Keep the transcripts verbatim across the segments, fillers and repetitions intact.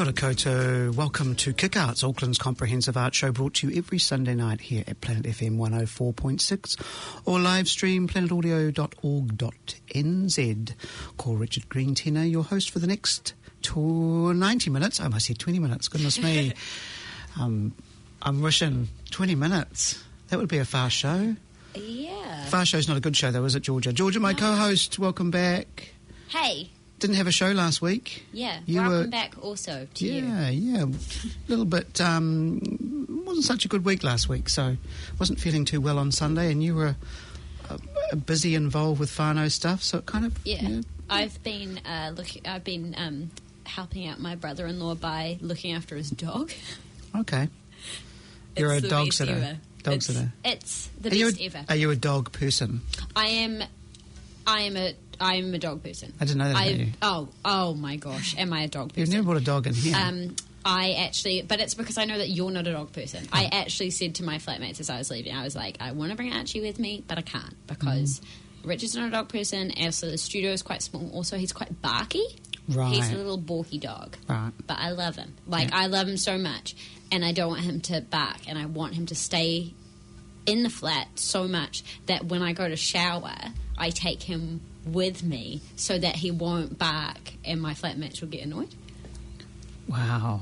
Kia ora koutou. Welcome to Kick Arts, Auckland's comprehensive art show, brought to you every Sunday night here at Planet F M one oh four point six or live stream planet audio dot org dot n z. Call Richard Green Tenor, your host for the next two, ninety minutes. I almost said twenty minutes, goodness me. um, I'm wishing twenty minutes. That would be a fast show. Yeah. Fast show's not a good show though, is it, Georgia? Georgia, my no. co-host, welcome back. Hey. Didn't have a show last week. Yeah, you welcome were, back also to yeah, you. Yeah, yeah. A little bit, um, wasn't such a good week last week, so wasn't feeling too well on Sunday, and you were uh, busy, involved with whānau stuff, so it kind of... Yeah, you know, I've been, uh, look, I've been um, helping out my brother-in-law by looking after his dog. Okay. You're it's a dog sitter. Ever. Dog it's, sitter. It's the are best you a, ever. Are you a dog person? I am... I am a I am a dog person. I didn't know that I, about you. Oh, oh my gosh, am I a dog person? You've never brought a dog in here. Um, I actually, but it's because I know that you're not a dog person. Oh. I actually said to my flatmates as I was leaving, I was like, I want to bring Archie with me, but I can't because mm. Richard's not a dog person. Also, the studio is quite small. Also, he's quite barky. Right. He's a little balky dog. Right. But I love him. Like, yeah. I love him so much. And I don't want him to bark. And I want him to stay in the flat so much that when I go to shower, I take him with me so that he won't bark and my flatmates will get annoyed. Wow.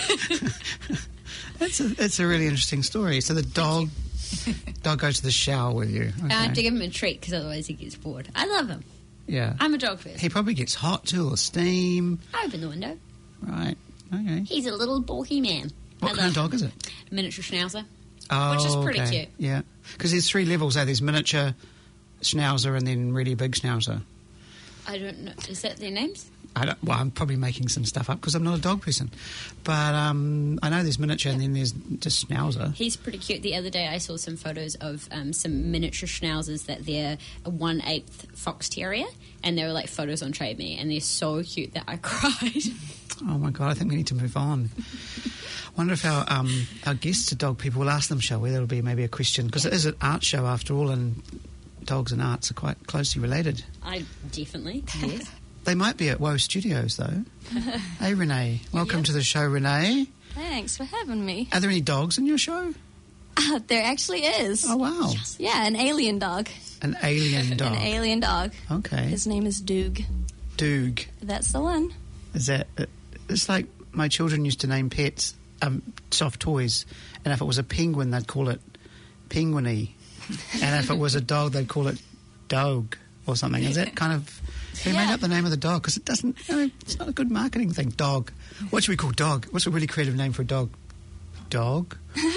that's, a, that's a really interesting story. So the dog dog goes to the shower with you. Okay. I have to give him a treat because otherwise he gets bored. I love him. Yeah. I'm a dog person. He probably gets hot too, or steam. I open the window. Right. Okay. He's a little balky man. What I kind of dog him. is it? Miniature Schnauzer. Oh, which is pretty okay. cute. Yeah. Because there's three levels there. There's miniature Schnauzer and then really big Schnauzer. I don't know. Is that their names? I don't, well, I'm probably making some stuff up because I'm not a dog person. But um, I know there's miniature and then there's just Schnauzer. He's pretty cute. The other day I saw some photos of um, some miniature Schnauzers that they're a one-eighth Fox Terrier, and they were like photos on Trade Me, and they're so cute that I cried. Oh, my God, I think we need to move on. I wonder if our, um, our guests are dog people. We'll ask them, shall we? That'll be maybe a question, because yeah. it is an art show after all, and dogs and arts are quite closely related. I definitely, yes. They might be at Woe Studios, though. Hey, Renee. Welcome yep. to the show, Renee. Thanks for having me. Are there any dogs in your show? Uh, there actually is. Oh, wow. Yes. Yeah, an alien dog. An alien dog. An alien dog. Okay. His name is Doog. Doog. That's the one. Is that... It's like my children used to name pets um, soft toys, and if it was a penguin, they'd call it penguiny, and if it was a dog, they'd call it dog or something. Is that kind of... Who yeah. made up the name of the dog? Because it doesn't... You know, it's not a good marketing thing. Dog. What should we call dog? What's a really creative name for a dog? Dog?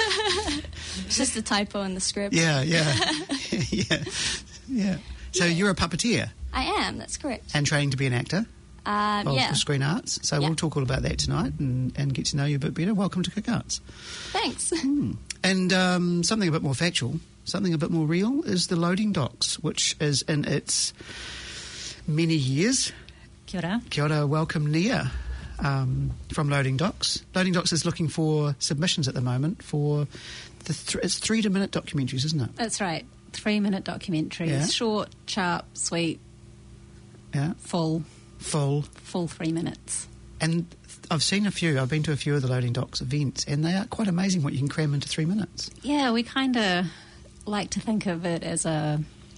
It's just a typo in the script. Yeah, yeah. yeah. Yeah. So yeah. you're a puppeteer? I am, that's correct. And training to be an actor? Um, of yeah. Screen Arts. So yeah. we'll talk all about that tonight and, and get to know you a bit better. Welcome to Kick Arts. Thanks. Hmm. And um, something a bit more factual, something a bit more real is the Loading Docks, which is in its many years. Kia ora. Kia ora, welcome Nia um, from Loading Docks. Loading Docks is looking for submissions at the moment for the th- it's three-minute documentaries, isn't it? That's right. Three-minute documentaries. Yeah. Short, sharp, sweet, yeah, full. Full. Full three minutes. And I've seen a few. I've been to a few of the Loading Docks events, and they are quite amazing what you can cram into three minutes. Yeah, we kind of like to think of it as a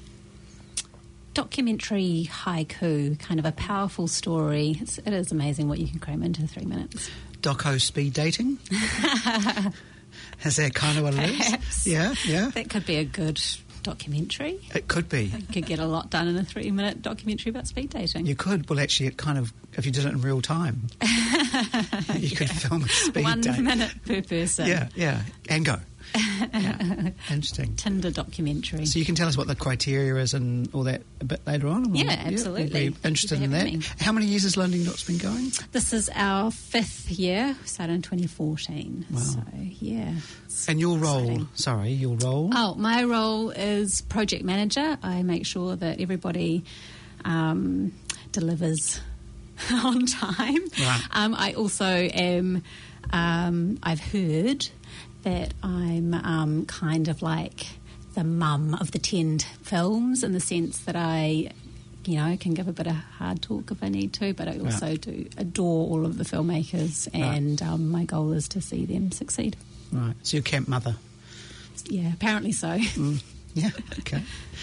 documentary haiku, kind of a powerful story. It's, it is amazing what you can cram into three minutes. Doco speed dating? Is that kind of what it Perhaps. is? Yeah, yeah. That could be a good documentary. It could be. You could get a lot done in a three-minute documentary about speed dating. You could. Well, actually, it kind of, if you did it in real time, you yeah. could film a speed One date. One minute per person. Yeah, yeah. And go. Yeah. Interesting. Tinder documentary. So you can tell us what the criteria is and all that a bit later on? Yeah, absolutely. Yeah, we'll be interested in that. Me. How many years has Loading Docks been going? This is our fifth year. We started in twenty fourteen. Wow. So, yeah. And your role, exciting. sorry, your role? Oh, my role is project manager. I make sure that everybody um, delivers on time. Right. Um, I also am, um, I've heard that I'm um, kind of like the mum of the Tend films in the sense that I you know, can give a bit of hard talk if I need to, but I also Right. do adore all of the filmmakers, and um, my goal is to see them succeed. Right. So you're camp mother. Yeah, apparently so. Mm. Yeah, okay.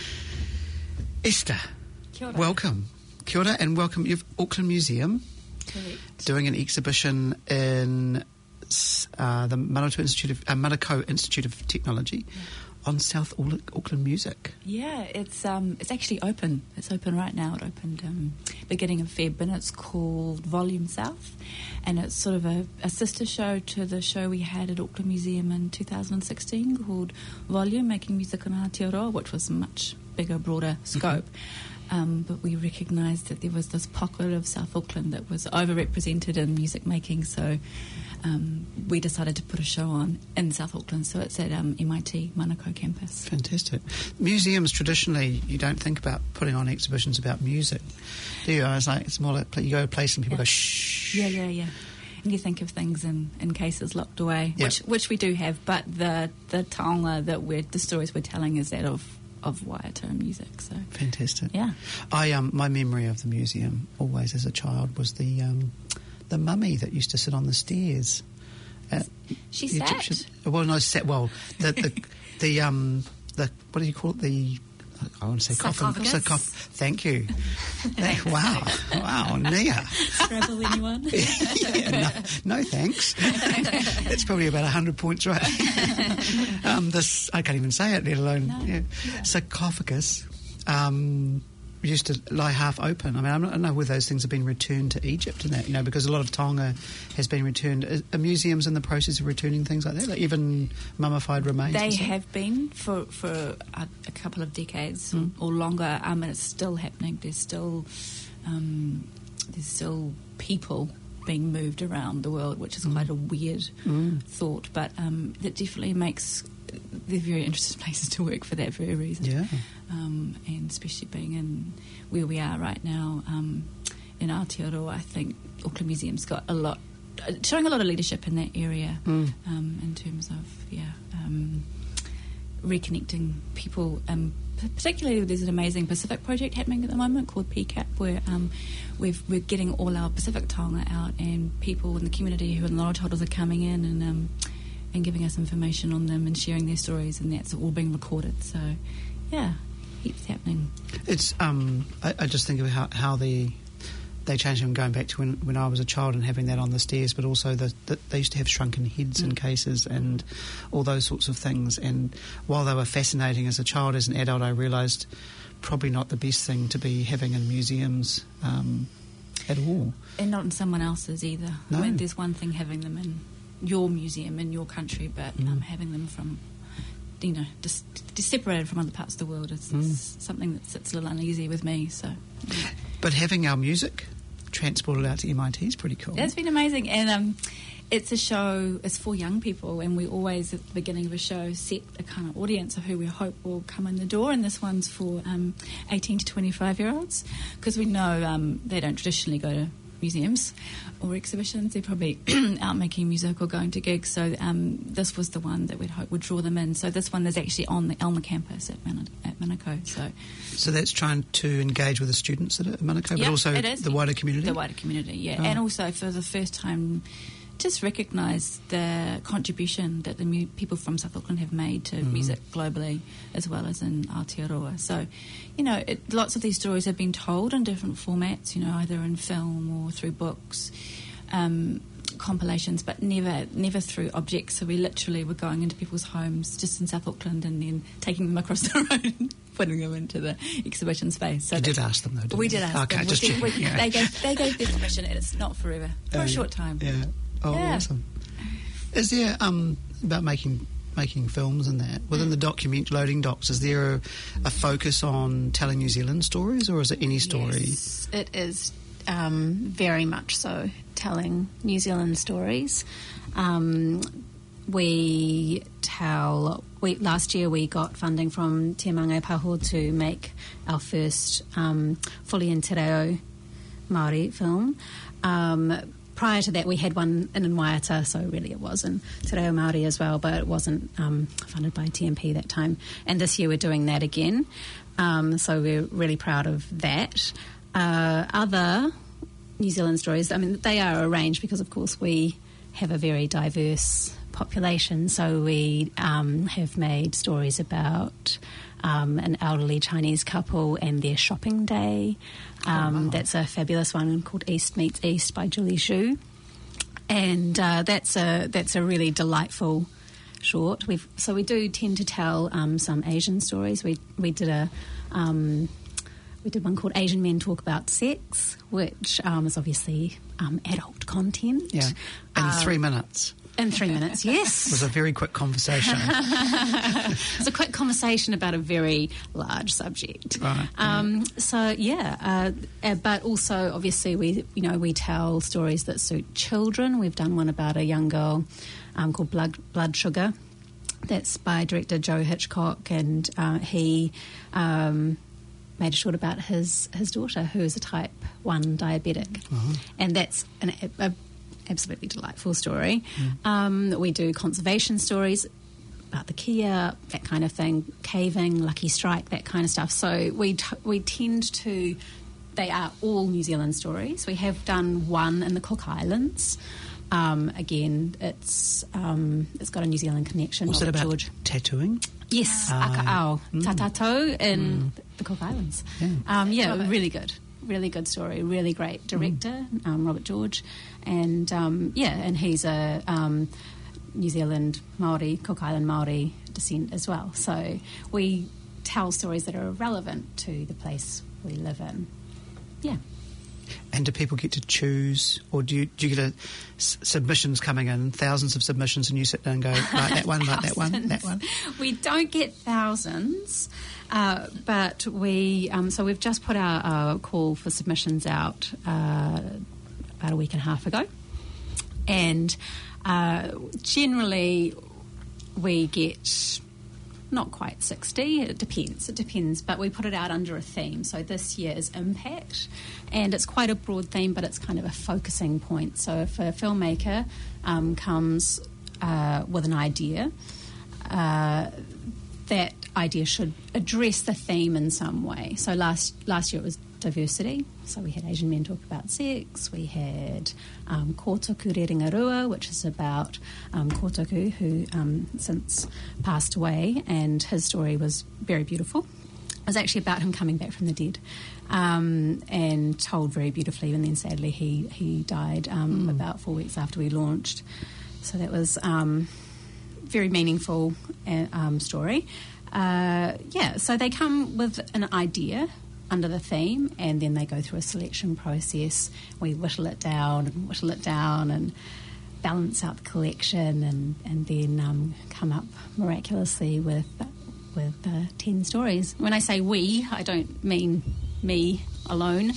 Esther, Kia ora. welcome. Kia ora, and welcome. You've Auckland Museum Correct. doing an exhibition in uh, the Manukau Institute of uh, Manukau Institute of Technology on South Auckland music. Yeah, it's um, it's actually open. It's open right now. It opened um, beginning of Feb, and it's called Volume South, and it's sort of a, a sister show to the show we had at Auckland Museum in two thousand sixteen called Volume, Making Music on Aotearoa, which was much bigger, broader scope. Um, but we recognised that there was this pocket of South Auckland that was overrepresented in music making, so um, we decided to put a show on in South Auckland. So it's at um, M I T Manukau campus. Fantastic. Museums, traditionally, you don't think about putting on exhibitions about music, do you? I was like, it's more like you go to a place and people Yeah. go, shh. Yeah, yeah, yeah. And you think of things in, in cases locked away, Yeah. which which we do have, but the the taonga that we're the stories we're telling is that of of Waiata music. So Fantastic. yeah, I um, my memory of the museum, always as a child, was the um, the mummy that used to sit on the stairs. At She the sat. Egyptian- Well, no, sat. Well, the the the um the what do you call it? The I want to say coffin. Sarcophagus. Sarcoph- Thank you. Thank- wow, wow, Nia. Scrabble anyone? Yeah, no, no, thanks. That's probably about a hundred points, right? um, this I can't even say it, let alone No. yeah. Yeah. Sarcophagus. Um, used to lie half open. I mean, I'm not, I don't know whether those things have been returned to Egypt and that, you know, because a lot of Tonga has been returned. Are, are museums in the process of returning things like that, like even mummified remains? They and stuff? have been for for a, a couple of decades or, or longer, um, and it's still happening. There's still um, there's still people being moved around the world, which is quite a weird Mm. thought, but um, that definitely makes they're very interesting places to work for that very reason. Yeah. Um, and especially being in where we are right now um, in Aotearoa, I think Auckland Museum's got a lot, uh, showing a lot of leadership in that area Mm. um, in terms of yeah um, reconnecting people. Um, p- particularly, there's an amazing Pacific project happening at the moment called P CAP, where um, we've, we're getting all our Pacific taonga out, and people in the community who are knowledge holders are coming in and um, and giving us information on them and sharing their stories, and that's all being recorded. So, yeah, heaps happening. It's um, I, I just think of how, how the they changed them going back to when, when I was a child and having that on the stairs, but also the, the they used to have shrunken heads in cases and all those sorts of things. And while they were fascinating as a child, as an adult, I realised probably not the best thing to be having in museums um, at all. And not in someone else's either. No. I mean, there's one thing having them in your museum, in your country, but Mm. um, having them from, you know, just, just separated from other parts of the world is, is something that sits a little uneasy with me. So yeah. But having our music transported out to M I T is pretty cool. That's been amazing. And um, it's a show, it's for young people, and we always, at the beginning of a show, set a kind of audience of who we hope will come in the door, and this one's for um, eighteen to twenty-five-year-olds, because we know um, they don't traditionally go to museums or exhibitions. They're probably out making music or going to gigs, so um, this was the one that we'd hope would draw them in. So this one is actually on the Elmer campus at, Man- at Manukau. So So that's trying to engage with the students at Manukau, but Yep, also it is. the wider community? The wider community, yeah. Oh. And also for the first time, just recognise the contribution that the mu- people from South Auckland have made to Mm-hmm. music globally, as well as in Aotearoa. So, you know, it, lots of these stories have been told in different formats, you know, either in film or through books, um, compilations, but never never through objects. So we literally were going into people's homes just in South Auckland and then taking them across the road and putting them into the exhibition space. So You that- did ask them, though, didn't we you? did ask Okay, them. just We did- checking, we- yeah. They gave they gave their permission, and it's not forever, for Oh, a yeah. short time. Yeah. Oh, Yeah. awesome. Is there, um, about making making films and that, within the document, loading docs, is there a, a focus on telling New Zealand stories, or is it any story? Yes, it is um, very much so telling New Zealand stories. Um, we tell. We, last year we got funding from Te Mangai Paho to make our first um, fully in te reo Māori film. Um, prior to that, we had one in Waiata, so really it was in te reo Māori as well, but it wasn't um, funded by T M P that time. And this year we're doing that again. Um, so we're really proud of that. Uh, other New Zealand stories, I mean, they are arranged because, of course, we have a very diverse population. So we um, have made stories about um, an elderly Chinese couple and their shopping day. Um, oh, wow. That's a fabulous one called East Meets East by Julie Xu. And uh, that's a that's a really delightful short. We've, so we do tend to tell um, some Asian stories. We we did a um, we did one called Asian Men Talk About Sex, which um, is obviously um, adult content. Yeah, in Uh, three minutes. In three minutes, yes. It was a very quick conversation. It's a quick conversation about a very large subject. Right, Um, so yeah, uh, uh, but also obviously we you know we tell stories that suit children. We've done one about a young girl um, called Blood Blood Sugar. That's by director Joe Hitchcock, and uh, he um, made a short about his his daughter who is a type one diabetic, and that's an, a absolutely delightful story. Mm. Um, we do conservation stories about the Kia, that kind of thing, caving, Lucky Strike, that kind of stuff. So we t- we tend to, they are all New Zealand stories. We have done one in the Cook Islands. Um, again, it's um, it's got a New Zealand connection. Was it Robert about George. tattooing? Yes, Ah, Aka'ao, mm. Tatato in the Cook Islands. Yeah. Um, yeah, Robert. really good. Really good story, really great director, um, Robert George. And, um, yeah, and he's a um, New Zealand Māori, Cook Island Māori descent as well. So we tell stories that are relevant to the place we live in. Yeah. And do people get to choose, or do you, do you get a, s- submissions coming in, thousands of submissions, and you sit down and go, like that one, like that one, that one? We don't get thousands, uh, but we, um, so we've just put our, our call for submissions out uh, about a week and a half ago. And uh, generally we get not quite sixty, it depends, it depends, but we put it out under a theme. So this year is impact, and it's quite a broad theme, but it's kind of a focusing point. So if a filmmaker um, comes uh, with an idea, uh, that idea should address the theme in some way. So last last year it was diversity. So we had Asian Men Talk About Sex. We had um, Kotoku Rerengarua, which is about um, Kotoku, who um, since passed away, and his story was very beautiful. It was actually about him coming back from the dead, um, and told very beautifully. And then sadly he he died um, mm. about four weeks after we launched. So that was um, very meaningful uh, um, story. Uh, yeah, so they come with an idea under the theme, and then they go through a selection process. We whittle it down and whittle it down and balance out the collection, and, and then um, come up miraculously with with uh, ten stories. When I say we, I don't mean me alone.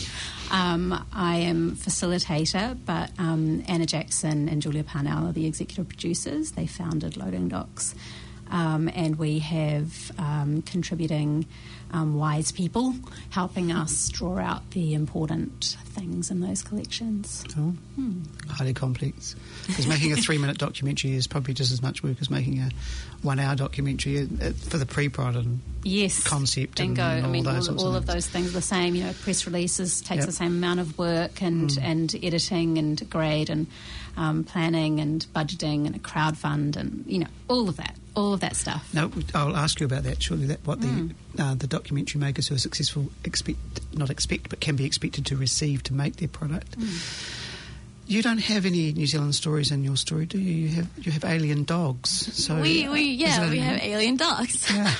Um, I am facilitator, but um, Anna Jackson and Julia Parnell are the executive producers. They founded Loading Docks. Um, and we have um, contributing um, wise people helping us draw out the important things in those collections. Oh, hmm. Highly complex. Because making a three-minute documentary is probably just as much work as making a one-hour documentary uh, for the pre-prod and yes, concept and, bingo. and all I mean, those all, sorts all of of things. those things are the same. You know, press releases takes Yep. the same amount of work and, Mm. and editing and grade and um, planning and budgeting and a crowd fund and, you know, all of that. All of that stuff. No, I'll ask you about that shortly. That what Mm. the uh, the documentary makers who are successful expect, not expect, but can be expected to receive to make their product. Mm. You don't have any New Zealand stories in your story, do you? You have you have alien dogs. So we, we is yeah, that we an- have alien dogs. Yeah.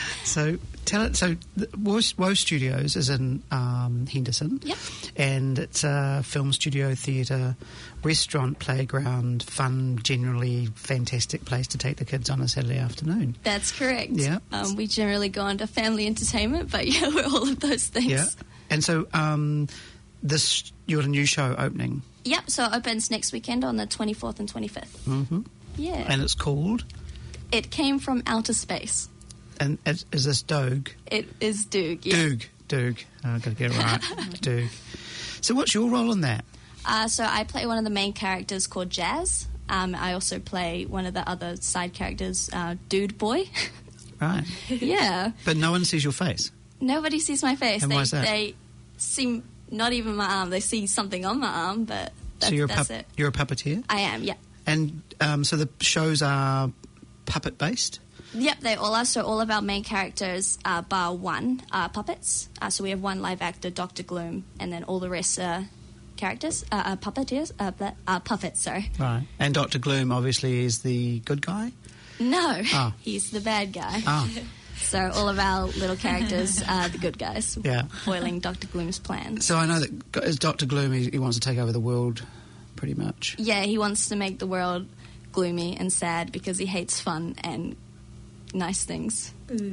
So tell it. So the Woe, Woe Studios is in um, Henderson. Yep. And it's a film studio, theatre, restaurant, playground, fun, generally fantastic place to take the kids on a Saturday afternoon. That's correct. Yeah. Um, we generally go into family entertainment, but yeah, we're all of those things. Yeah. And so um, this you got a new show opening. Yep, so it opens next weekend on the twenty-fourth and twenty-fifth. Mm-hmm. Yeah. And it's called. It came from outer space. And is, is this Doug? It is Doog, yeah. Doug. Doug. Oh, I've got to get it right. Doug. So what's your role in that? Uh, so I play one of the main characters called Jazz. Um, I also play one of the other side characters, uh, Dude Boy. Right. Yeah. But no one sees your face. Nobody sees my face. And they, why is that? They see not even my arm. They see something on my arm, but that's, so you're a that's pup- it. You're a puppeteer? I am, yeah. And um, so the shows are puppet-based? Yep, they all are. So all of our main characters, uh, bar one, are puppets. Uh, so we have one live actor, Doctor Gloom, and then all the rest are characters, uh, uh, puppeteers, uh, uh, puppets, sorry. Right. And Doctor Gloom obviously is the good guy? No, Oh. he's the bad guy. Oh. So all of our little characters are the good guys, Yeah. foiling Doctor Gloom's plans. So I know that as Doctor Gloom, he, he wants to take over the world, pretty much. Yeah, he wants to make the world gloomy and sad because he hates fun and nice things.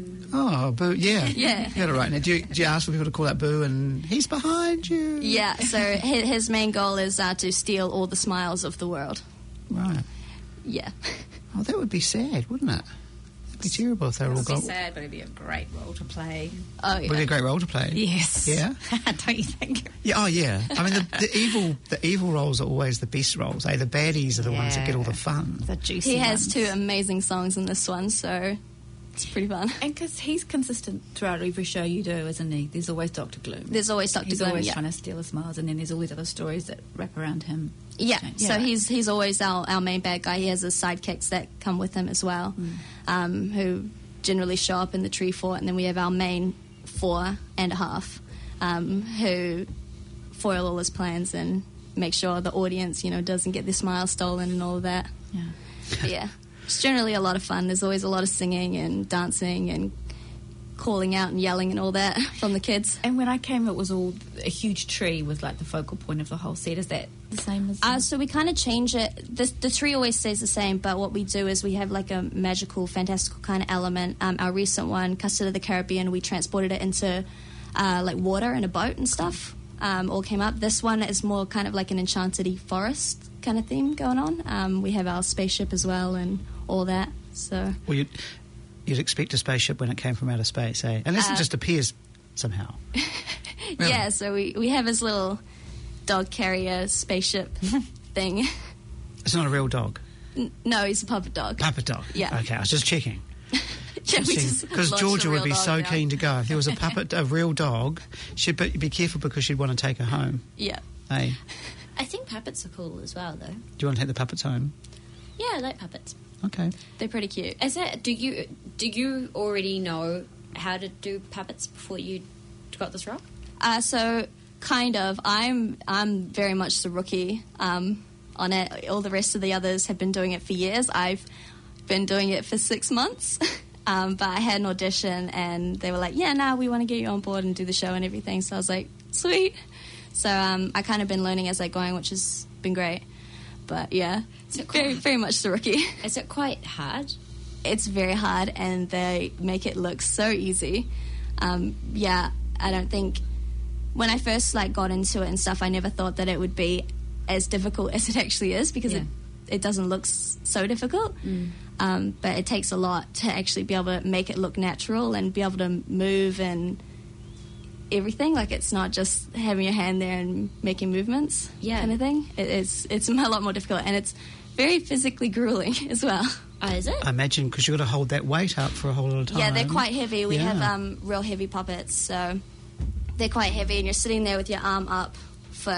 Oh, boo! Yeah, Yeah. You got it right. Now, do you, do you ask for people to call that boo? And he's behind you. Yeah, so his, his main goal is uh, to steal all the smiles of the world. Right. Yeah. Oh, that would be sad, wouldn't it? It'd be terrible if they were all It'd be gone. sad, but it'd be a great role to play. Oh, Would be a yeah. great role to play. Yes. Yeah? Don't you think? Yeah. Oh, yeah. I mean, the, the evil, the evil roles are always the best roles. Eh? The baddies are the ones that get all the fun. The juicy He has ones. two amazing songs in this one, so it's pretty fun. And because he's consistent throughout every show you do, isn't he? There's always Doctor Gloom. There's always Doctor He's Gloom, always yeah. trying to steal his smiles, and then there's all these other stories that wrap around him. Yeah, Yeah. so he's he's always our, our main bad guy. He has his sidekicks that come with him as well, um, who generally show up in the tree fort, and then we have our main four and a half, um, who foil all his plans and make sure the audience, you know, doesn't get their smile stolen and all of that. Yeah. But yeah, it's generally a lot of fun. There's always a lot of singing and dancing and calling out and yelling and all that from the kids. And when I came, it was all a huge tree with like the focal point of the whole set. Is that the same as? Uh, so we kind of change it. The, the tree always stays the same, but what we do is we have like a magical, fantastical kind of element. Um, our recent one, Custard of the Caribbean, we transported it into uh, like water in a boat and stuff. Um, all came up. This one is more kind of like an enchanted forest kind of theme going on. Um, we have our spaceship as well and all that. So Well, you'd, you'd expect a spaceship when it came from outer space, eh? Unless Uh, it just appears somehow. Really? yeah, so we, we have his little dog carrier spaceship thing. It's not a real dog. N- no, he's a puppet dog. Puppet dog. Yeah. Okay, I was just checking. Yeah, we just Because launched a Georgia would real be dog so now. keen to go. If there was a puppet, a real dog, she'd be, be careful because she'd want to take her home. Yeah. Eh? I think puppets are cool as well, though. Do you want to take the puppets home? Yeah, I like puppets. Okay. They're pretty cute. Is that do you do you already know how to do puppets before you got this role? Uh, so, kind of. I'm I'm very much the rookie um, on it. All the rest of the others have been doing it for years. I've been doing it for six months. um, but I had an audition, and they were like, "Yeah, now we want to get you on board and do the show and everything." So I was like, "Sweet." So um, I kind of been learning as I going, which has been great. But yeah, Is it very quite- very much the rookie. Is it quite hard? It's very hard, and they make it look so easy. Um, yeah, I don't think when I first like got into it and stuff, I never thought that it would be as difficult as it actually is because Yeah. it it doesn't look s- so difficult. Um, but it takes a lot to actually be able to make it look natural and be able to move and everything. Like it's not just having your hand there and making movements, Yeah. kind of thing. It, it's it's a lot more difficult, and it's very physically grueling as well. Oh, is it? I imagine because you've got to hold that weight up for a whole lot of time. Yeah, they're quite heavy. We Yeah. have um, real heavy puppets, so they're quite heavy, and you're sitting there with your arm up for,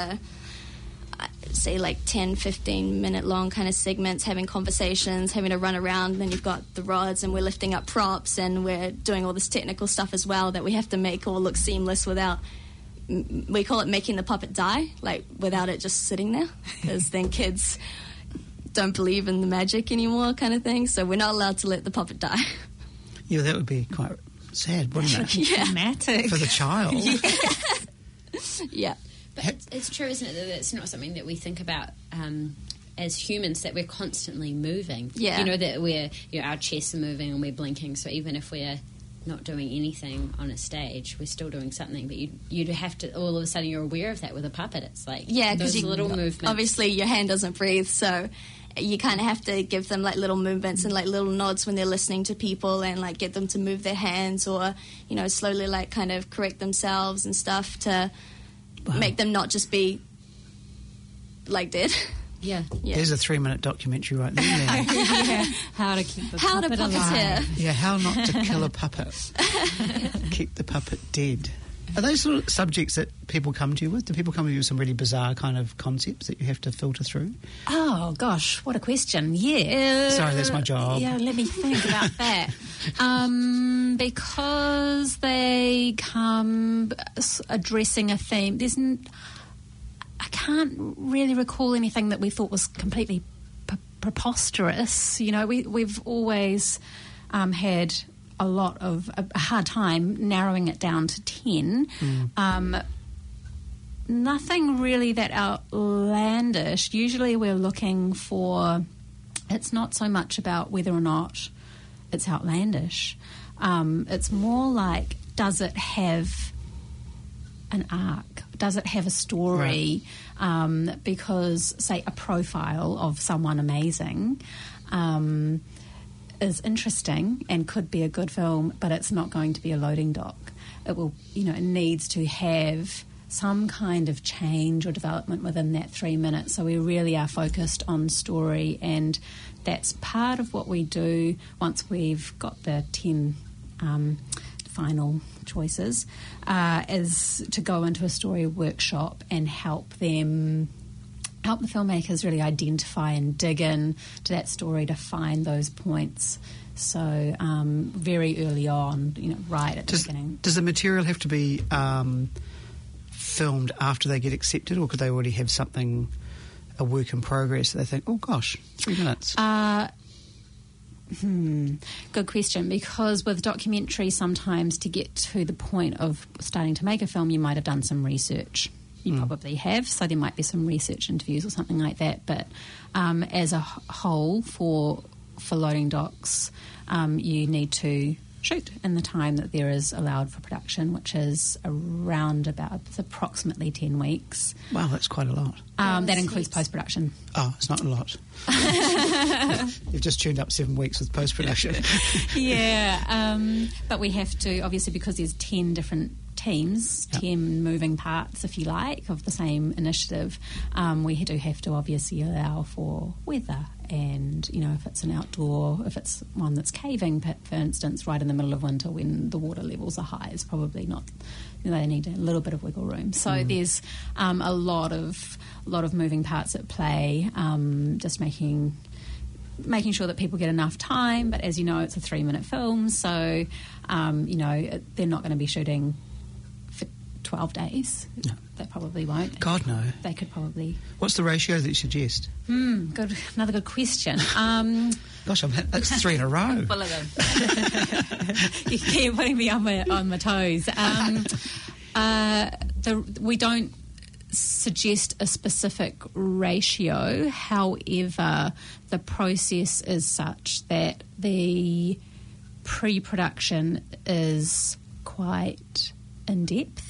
uh, say, like ten, fifteen minute long kind of segments, having conversations, having to run around. Then you've got the rods, and we're lifting up props, and we're doing all this technical stuff as well that we have to make all look seamless without. m- We call it making the puppet die, like without it just sitting there, because then kids don't believe in the magic anymore, kind of thing. So we're not allowed to let the puppet die. Yeah, that would be quite sad, wouldn't it? Yeah. Dramatic. For the child. Yeah. But it's, it's true, isn't it, that it's not something that we think about um, as humans, that we're constantly moving. Yeah. You know, that we're, you know, our chests are moving and we're blinking, so even if we're not doing anything on a stage, we're still doing something. But you'd, you'd have to, all of a sudden, you're aware of that with a puppet. It's like Yeah, those because little movements. obviously your hand doesn't breathe, so you kind of have to give them like little movements and like little nods when they're listening to people, and like get them to move their hands, or you know, slowly like kind of correct themselves and stuff to Wow. make them not just be like dead. Yeah. Yeah. There's a three-minute documentary right there. Now. yeah. How to keep the How to puppet puppeteer. alive. Yeah, how not to kill a puppet. Keep the puppet dead. Are those sort of subjects that people come to you with? Do people come to you with some really bizarre kind of concepts that you have to filter through? Oh, gosh, what a question. Yeah. Sorry, that's my job. Yeah, let me think about that. Um, because they come addressing a theme. There's... N- I can't really recall anything that we thought was completely p- preposterous. You know, we, we've always um, had a lot of a, a hard time narrowing it down to ten. Mm. Um, nothing really that outlandish. Usually we're looking for, it's not so much about whether or not it's outlandish. Um, it's more like, does it have an arc? Does it have a story? Right. Um, because, say, a profile of someone amazing um, is interesting and could be a good film, but it's not going to be a loading dock. It will, you know, it needs to have some kind of change or development within that three minutes. So we really are focused on story, and that's part of what we do once we've got the ten um, final choices, uh, is to go into a story workshop and help them, help the filmmakers really identify and dig in to that story to find those points. So um, very early on, you know, right at the does, beginning. Does the material have to be um, filmed after they get accepted, or could they already have something, a work in progress that they think, oh gosh, three minutes? Uh, Hmm. Good question, because with documentary, sometimes to get to the point of starting to make a film, you might have done some research. You mm. probably have, so there might be some research interviews or something like that. But um, as a whole, for for loading docs, um, you need to shoot in the time that there is allowed for production, which is around about it's approximately ten weeks. Wow, that's quite a lot. Um, that includes post-production. Oh, it's not a lot. You've just tuned up seven weeks with post-production. yeah, um, but we have to, obviously, because there's ten different teams, yep. ten moving parts, if you like, of the same initiative, um, we do have to obviously allow for weather. And, you know, if it's an outdoor, if it's one that's caving, for instance, right in the middle of winter when the water levels are high, it's probably not, you know, they need a little bit of wiggle room. So mm. there's um, a lot of a lot of moving parts at play, um, just making making sure that people get enough time. But as you know, it's a three-minute film, so, um, you know, they're not going to be shooting for twelve days. No. They probably won't. God, no. They could probably... What's the ratio that you suggest? Hmm, good. Another good question. Um, Gosh, I'm, that's three in a row. Full of them. You keep putting me on my, on my toes. Um, uh, the, we don't suggest a specific ratio. However, the process is such that the pre-production is quite in-depth.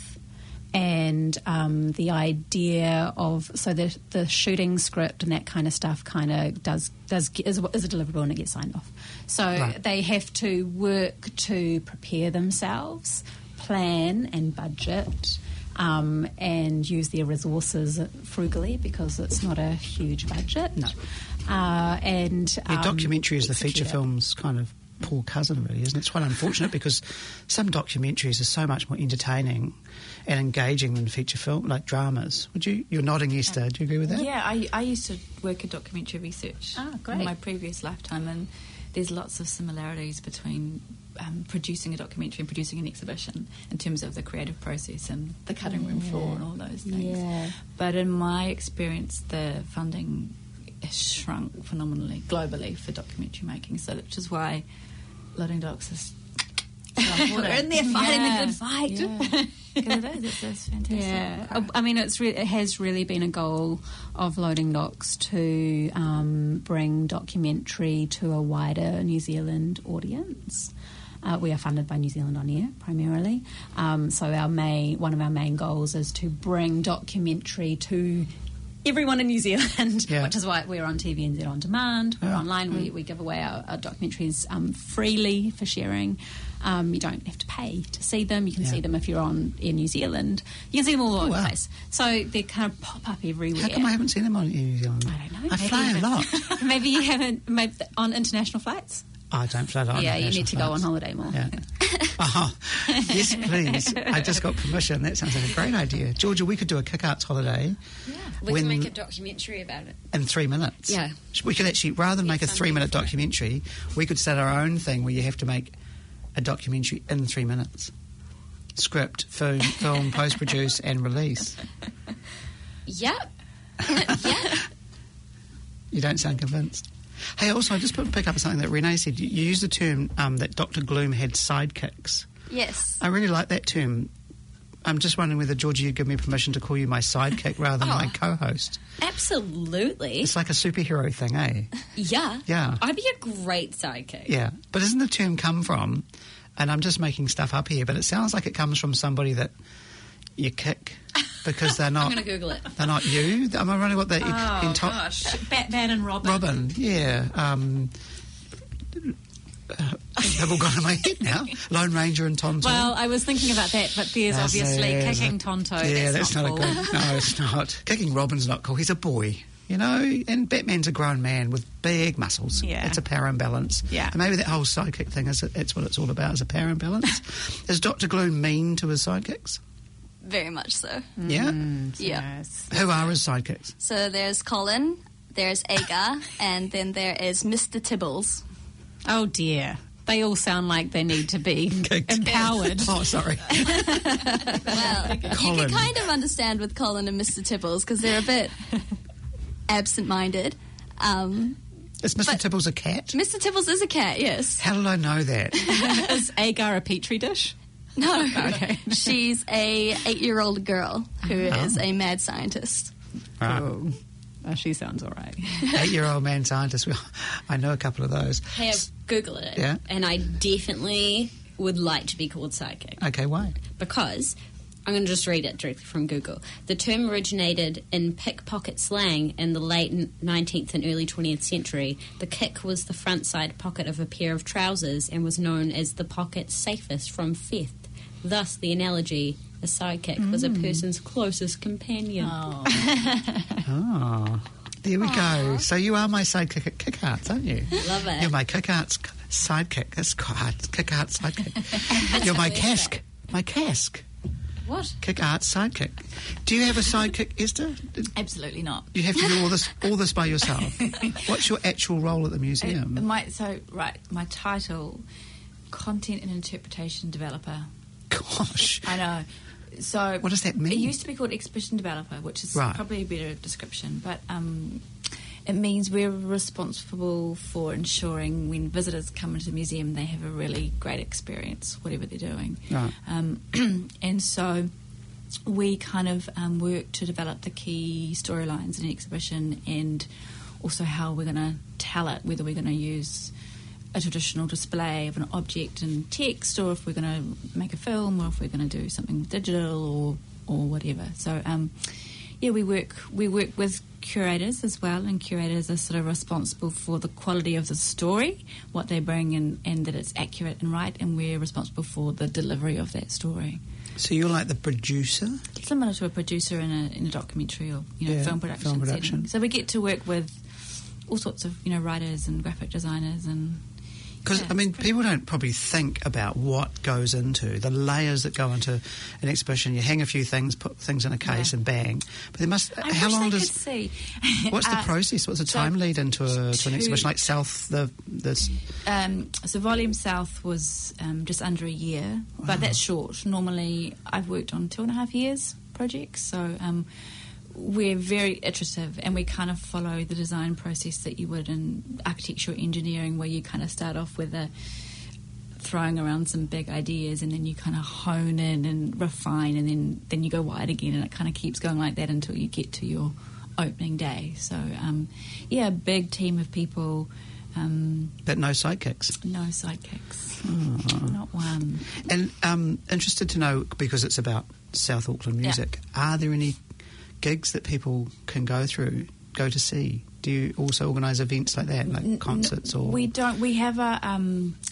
And um, the idea of so the the shooting script and that kind of stuff kind of does does is, is a deliverable and it gets signed off. So right. They have to work to prepare themselves, plan and budget, um, and use their resources frugally because it's not a huge budget. No. Uh, and yeah, um, documentary is the feature it. film's kind of poor cousin, really, isn't it? It's quite unfortunate because some documentaries are so much more entertaining and engaging than feature film, like dramas. Would you? You're nodding yes, Dad. Do you agree with that? Yeah, I, I used to work in documentary research oh, great. in my previous lifetime, and there's lots of similarities between um, producing a documentary and producing an exhibition in terms of the creative process and the cutting room yeah. floor and all those things. Yeah. But in my experience, the funding has shrunk phenomenally globally for documentary making, so which is why Loading Docs is we're in there fighting yeah. a good fight. Yeah. It is. It's, it's fantastic. Yeah, I mean, it's re- it has really been a goal of Loading Docs to um, bring documentary to a wider New Zealand audience. Uh, we are funded by New Zealand On Air primarily, um, so our main one of our main goals is to bring documentary to everyone in New Zealand, yeah. which is why we're on T V N Z On Demand. We're oh. online. Mm. We, we give away our, our documentaries um, freely for sharing. Um, you don't have to pay to see them. You can Yeah. see them if you're on Air New Zealand. You can see them all over wow. the place. So they kind of pop up everywhere. How come I haven't seen them on New Zealand? I don't know. I Maybe fly you a lot. haven't- Maybe you haven't maybe on international flights. I don't fly a lot. Yeah, on you need to go on international holiday more. flights. Yeah. Oh, yes, please. I just got permission. That sounds like a great idea. Georgia, we could do a kick-arts holiday We When- can make a documentary about it. in three minutes. Yeah. We could actually, rather than make a Get three-minute funding for it. documentary, we could start our own thing where you have to make a documentary in three minutes. Script, film, film post-produce and release. Yep. yeah. You don't sound convinced. Hey, also, I just put pick up something that Renee said. You, you used the term um, that Doctor Gloom had sidekicks. Yes. I really like that term. I'm just wondering whether, Georgia, you'd give me permission to call you my sidekick rather than Oh. my co-host. Absolutely. It's like a superhero thing, eh? Yeah. Yeah. I'd be a great sidekick. Yeah. But doesn't the term come from, and I'm just making stuff up here, but it sounds like it comes from somebody that you kick because they're I'm not going to Google it. they're not you. Am I running what they Oh, in to- gosh. Batman and Robin. Robin, yeah. Um, uh, have all gone in my head now. Lone Ranger and Tonto. Well, I was thinking about that, but there's That's obviously it, is kicking it? Tonto. Yeah, that's, that's, not, not, cool. a good. No, it's not. Kicking Robin's not cool. He's a boy, you know. And Batman's a grown man with big muscles. Yeah. It's a power imbalance. Yeah. And maybe that whole sidekick thing is it's what it's all about, is a power imbalance. Is Doctor Gloom mean to his sidekicks? Very much so. Yeah. Yeah. Yes. Who are his sidekicks? So there's Colin, there's Agar, and then there is Mister Tibbles. Oh dear. They all sound like they need to be Kicked. empowered. Oh, sorry. Well, you Colin. can kind of understand with Colin and Mister Tibbles because they're a bit absent-minded. Um, Is Mister But- Tibbles a cat? Mister Tibbles is a cat, yes. How did I know that? Is Agar a petri dish? No, Okay. she's a eight-year-old girl who Oh. is a mad scientist. Right. Oh, oh, she sounds all right. Eight-year-old man scientist. Well, I know a couple of those. Hey, I've Googled it. Yeah. And I definitely would like to be called sidekick. Okay, why? Because I'm going to just read it directly from Google. The term originated in pickpocket slang in the late n- nineteenth and early twentieth century. The kick was the front side pocket of a pair of trousers and was known as the pocket safest from theft. Thus, the analogy, a sidekick, was a person's closest companion. Oh. Oh, there we go. So you are my sidekick at Kick-Arts, aren't you? Love it. You're my Kick-Arts sidekick. That's hard. Kick-Arts sidekick. You're my really cask. My cask. What? Kick-Arts sidekick. Do you have a sidekick, Esther? Absolutely not. You have to do all this all this by yourself. What's your actual role at the museum? Uh, my, so, right, my title, Content and Interpretation Developer. Gosh. I know. So What does that mean? It used to be called Exhibition Developer, which is Right. probably a better description, but um, it means we're responsible for ensuring when visitors come into the museum they have a really great experience, whatever they're doing. Right. Um, and so we kind of um, work to develop the key storylines in the exhibition and also how we're going to tell it, whether we're going to use a traditional display of an object and text, or if we're going to make a film, or if we're going to do something digital, or or whatever. So, um, yeah, we work we work with curators as well, and curators are sort of responsible for the quality of the story, what they bring, and, and that it's accurate and right, and we're responsible for the delivery of that story. So you're like the producer? Similar to a producer in a in a documentary or you know Yeah, film production. film setting. production. So we get to work with all sorts of you know writers and graphic designers and. Because, Yeah, I mean, it's pretty- people don't probably think about what goes into, the layers that go into an exhibition. You hang a few things, put things in a case Yeah. and bang. But there must... I how wish long they does... could see. What's the Uh, process? What's the so time lead into, a, to an two- exhibition like South, the this? Um, so Volume South was um, just under a year, but that's short. Normally, I've worked on two and a half years projects, so um, we're very iterative, and we kind of follow the design process that you would in architectural engineering, where you kind of start off with a throwing around some big ideas, and then you kind of hone in and refine, and then then you go wide again, and it kind of keeps going like that until you get to your opening day. So um, yeah, a big team of people. Um, But no sidekicks. no sidekicks. Oh. Not one. And um, interested to know, because it's about South Auckland music, are there any gigs that people can go through, go to see? Do you also organise events like that, like N- concerts n- or... We don't. We have a. Um,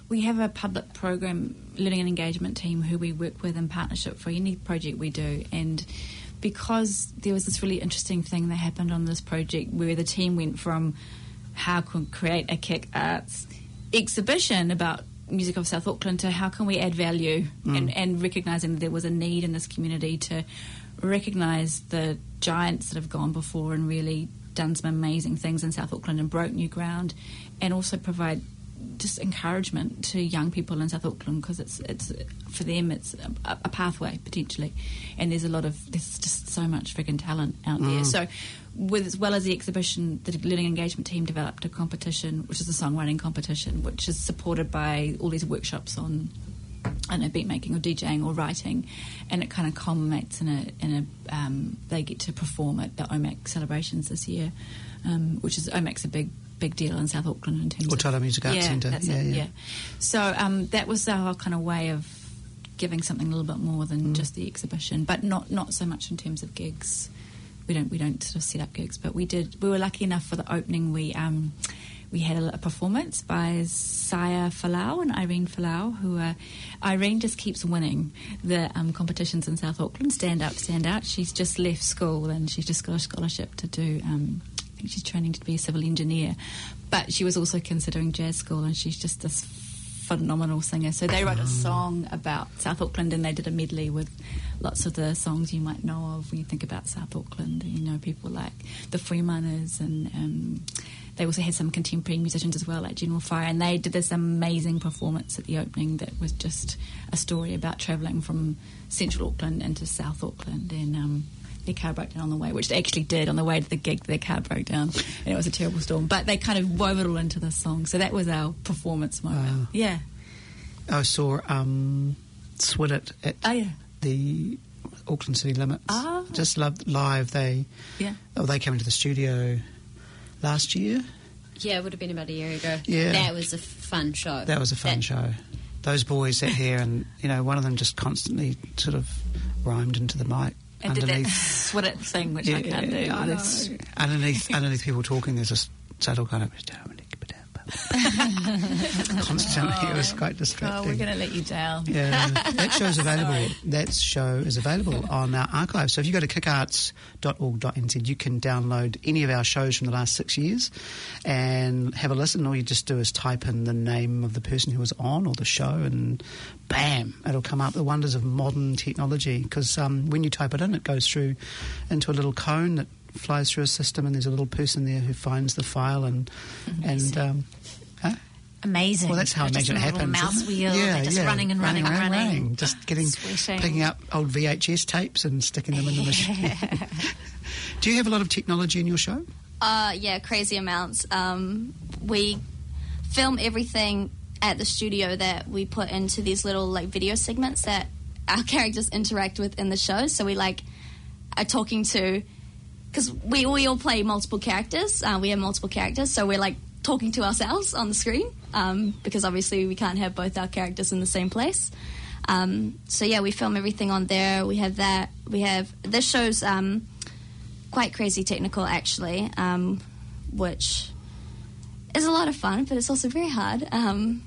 we have a public program, learning and engagement team, who we work with in partnership for any project we do. And because there was this really interesting thing that happened on this project where the team went from how can we create a Kick Arts exhibition about music of South Auckland to how can we add value, mm. and, and recognising that there was a need in this community to recognise the giants that have gone before and really done some amazing things in South Auckland and broke new ground, and also provide just encouragement to young people in South Auckland, because it's it's for them it's a, a pathway potentially, and there's a lot of there's just so much friggin' talent out mm. there. So, with as well as the exhibition, the learning engagement team developed a competition, which is a songwriting competition, which is supported by all these workshops on, I don't know, beat making or DJing or writing, and it kind of culminates in a in a um, they get to perform at the O M A C celebrations this year, um, which is O M A C's a big. big deal in South Auckland in terms Otago of... Music Arts yeah, Centre. That's yeah, it, yeah, yeah. So um, that was our kind of way of giving something a little bit more than mm. just the exhibition, but not, not so much in terms of gigs. We don't we don't sort of set up gigs, but we did. We were lucky enough for the opening. We um, we had a, a performance by Saya Falau and Irene Falau, who uh, Irene just keeps winning the um, competitions in South Auckland. Stand up, stand out. She's just left school and she's just got a scholarship to do. Um, I think she's training to be a civil engineer, but she was also considering jazz school, and she's just this phenomenal singer. So they wrote a song about South Auckland, and they did a medley with lots of the songs you might know of when you think about South Auckland. You know, people like the Freemaners, and um, they also had some contemporary musicians as well, like General Fire, and they did this amazing performance at the opening that was just a story about travelling from Central Auckland into South Auckland, and um, their car broke down on the way, which they actually did on the way to the gig. Their car broke down, and it was a terrible storm. But they kind of wove it all into this song, so that was our performance moment. Wow. Yeah, I saw um, Swidit at oh, yeah. the Auckland City Limits. Oh. Just loved live. They yeah. Oh, they came into the studio last year. Yeah, it would have been about a year ago. Yeah, that was a fun show. That was a fun that- show. Those boys sat here, and you know, one of them just constantly sort of rhymed into the mic. And did that underneath, Swidit thing, which yeah, I can't do. I know. underneath, underneath people talking, there's a subtle kind of constantly. Oh. It was quite distracting. Oh, we're going to let you down. Yeah, that show's available. That show is available on our archive. So if you go to kick arts dot org dot n z, you can download any of our shows from the last six years and have a listen. All you just do is type in the name of the person who was on or the show, and bam, it'll come up. The wonders of modern technology, because um, when you type it in, it goes through into a little cone that flies through a system, and there's a little person there who finds the file and Amazing. and um, huh? Amazing. Well, that's how They're magic just in a little happens. mouse wheel. Yeah, They're just yeah. running and running, running and around, running. running. Just getting, Sweating. picking up old V H S tapes and sticking them in the machine. Do you have a lot of technology in your show? Uh, yeah, crazy amounts. Um, we film everything at the studio that we put into these little like video segments that our characters interact with in the show. So we like are talking to, because we, we all play multiple characters. Uh, we have multiple characters, so we're like talking to ourselves on the screen, um, because obviously we can't have both our characters in the same place. Um, so yeah, we film everything on there. We have that. We have this show's um, quite crazy technical actually, um, which is a lot of fun, but it's also very hard. Um,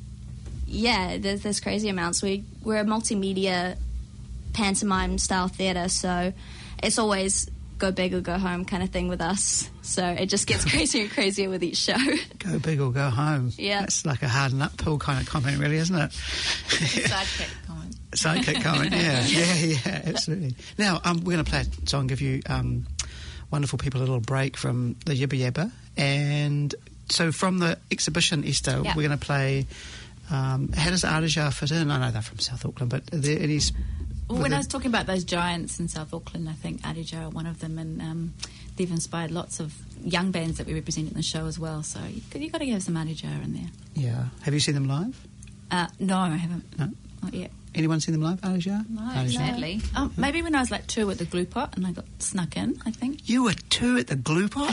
yeah, there's, there's crazy amounts. We we're a multimedia pantomime style theatre, so it's always go big or go home kind of thing with us. So it just gets crazier and crazier with each show. Go big or go home. Yeah. That's like a hard and uphill kind of comment, really, isn't it? Sidekick comment. Sidekick comment, yeah. Yeah, yeah, absolutely. Now, um, we're going to play a song, give you um, wonderful people a little break from the Yibba Yabba. And so from the exhibition, Esther, Yeah. we're going to play... Um, how does Artajar fit in? I know they're from South Auckland, but are there any... Well, when I was talking about those giants in South Auckland, I think Adija are one of them, and um, they've inspired lots of young bands that we represent in the show as well. So you've you got to have some Adija in there. Yeah. Have you seen them live? Uh, no, I haven't. No? Not yet. Anyone seen them live, Adija? No, Adija? sadly. Um, maybe when I was like two at the Glue Pot and I got snuck in, I think. You were two at the Glue Pot?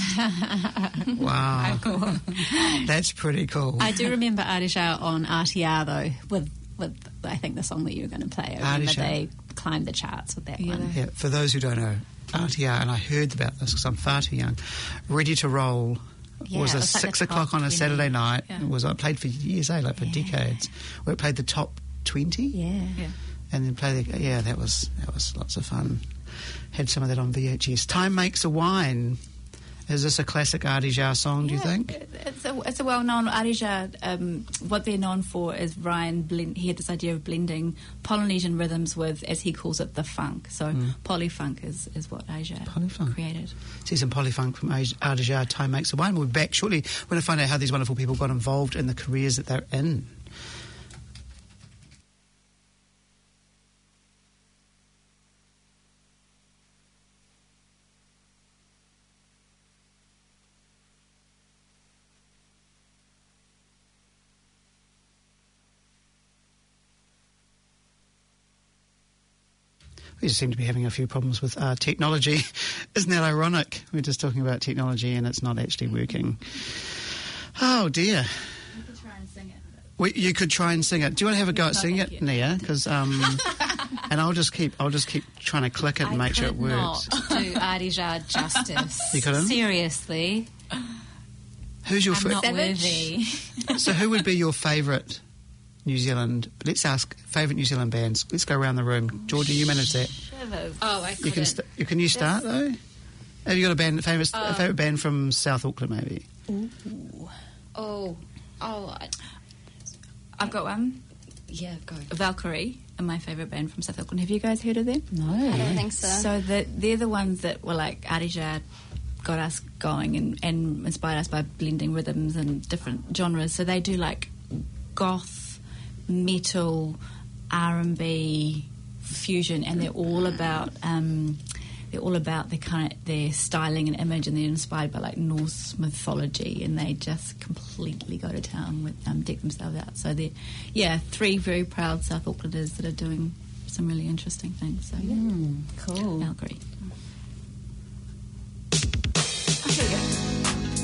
Wow. Cool. That's pretty cool. I do remember Artajar on R T R though, with with I think the song that you were going to play. I remember Artajar. they climbed the charts with that Yeah. one. Yeah, for those who don't know, R T R, and I heard about this because I'm far too young, Ready to Roll Yeah, was it a was like six the o'clock top on a twenty. Saturday night. Yeah. It was I played for years, eh, like for Yeah. decades. Where it played the top twenty, Yeah. Yeah. and then play the yeah. That was that was lots of fun. Had some of that on V H S. Time Makes a Wine. Is this a classic Adija song? Do you Yeah, think? it- It's a, it's a well-known Arija. Um, what they're known for is Ryan. Blend, he had this idea of blending Polynesian rhythms with, as he calls it, the funk. So polyfunk is, is what Arija Polyfunk. created. See some polyfunk from Adija. Time Makes a Wine. We'll be back shortly. We're going to find out how these wonderful people got involved in the careers that they're in. We just seem to be having a few problems with uh, technology. Isn't that ironic? We're just talking about technology and it's not actually working. Oh, dear. You could try and sing it. We, you could try and sing it. Do you want to have a go at No, singing thank it, you. Nia? Because um, and I'll just keep I'll just keep trying to click it and I make sure it could works. not do Adija justice. You couldn't? Seriously. Who's your I'm fa- not Savage? worthy. so? Who would be your favourite New Zealand? Let's ask favourite New Zealand bands. Let's go around the room. Georgia, you manage that. Oh, I You couldn't. can st- can you start though? Have you got a band famous a favourite band from South Auckland maybe? Oh, oh, I, I've got one. yeah, go. Valkyrie are my favourite band from South Auckland. Have you guys heard of them? I don't think so. So the, they're the ones that were like Arija got us going and, and inspired us by blending rhythms and different genres. So they do like goth, metal, R and B, fusion, and they're all about um, they're all about their kind of their styling and image, and they're inspired by like Norse mythology, and they just completely go to town with um, deck themselves out. So they're yeah, three very proud South Aucklanders that are doing some really interesting things. So yeah, Mm, cool. Valkyrie. Oh, here we go.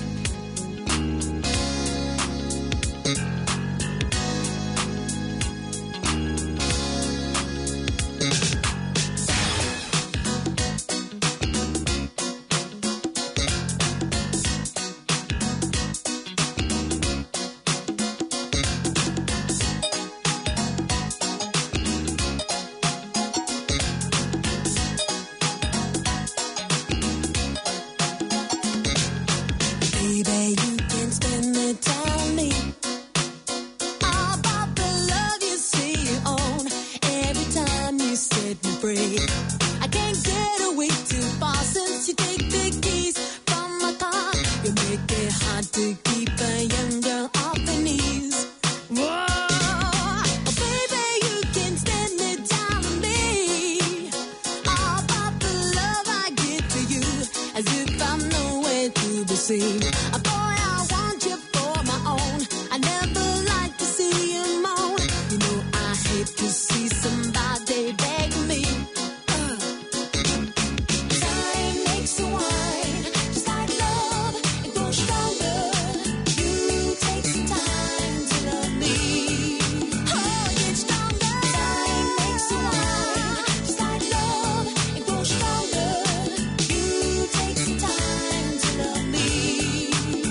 Baby, you can spend the time me all about the love you say you own. Every time you set me free, I can't get away too far since you take the keys from my car. You make it hard to keep a young girl off her knees. Whoa, oh, baby, you can spend the time with me all about the love I give to you, as if I'm nowhere to be seen. A boy, I want you for my own. I never like to see you moan. You know I hate to see somebody beg me. Uh. Time makes a wine, just like love, it grows stronger. You take some time to love me. Oh, get stronger. Time makes a wine, just like love, it grows stronger. You take some time to love me.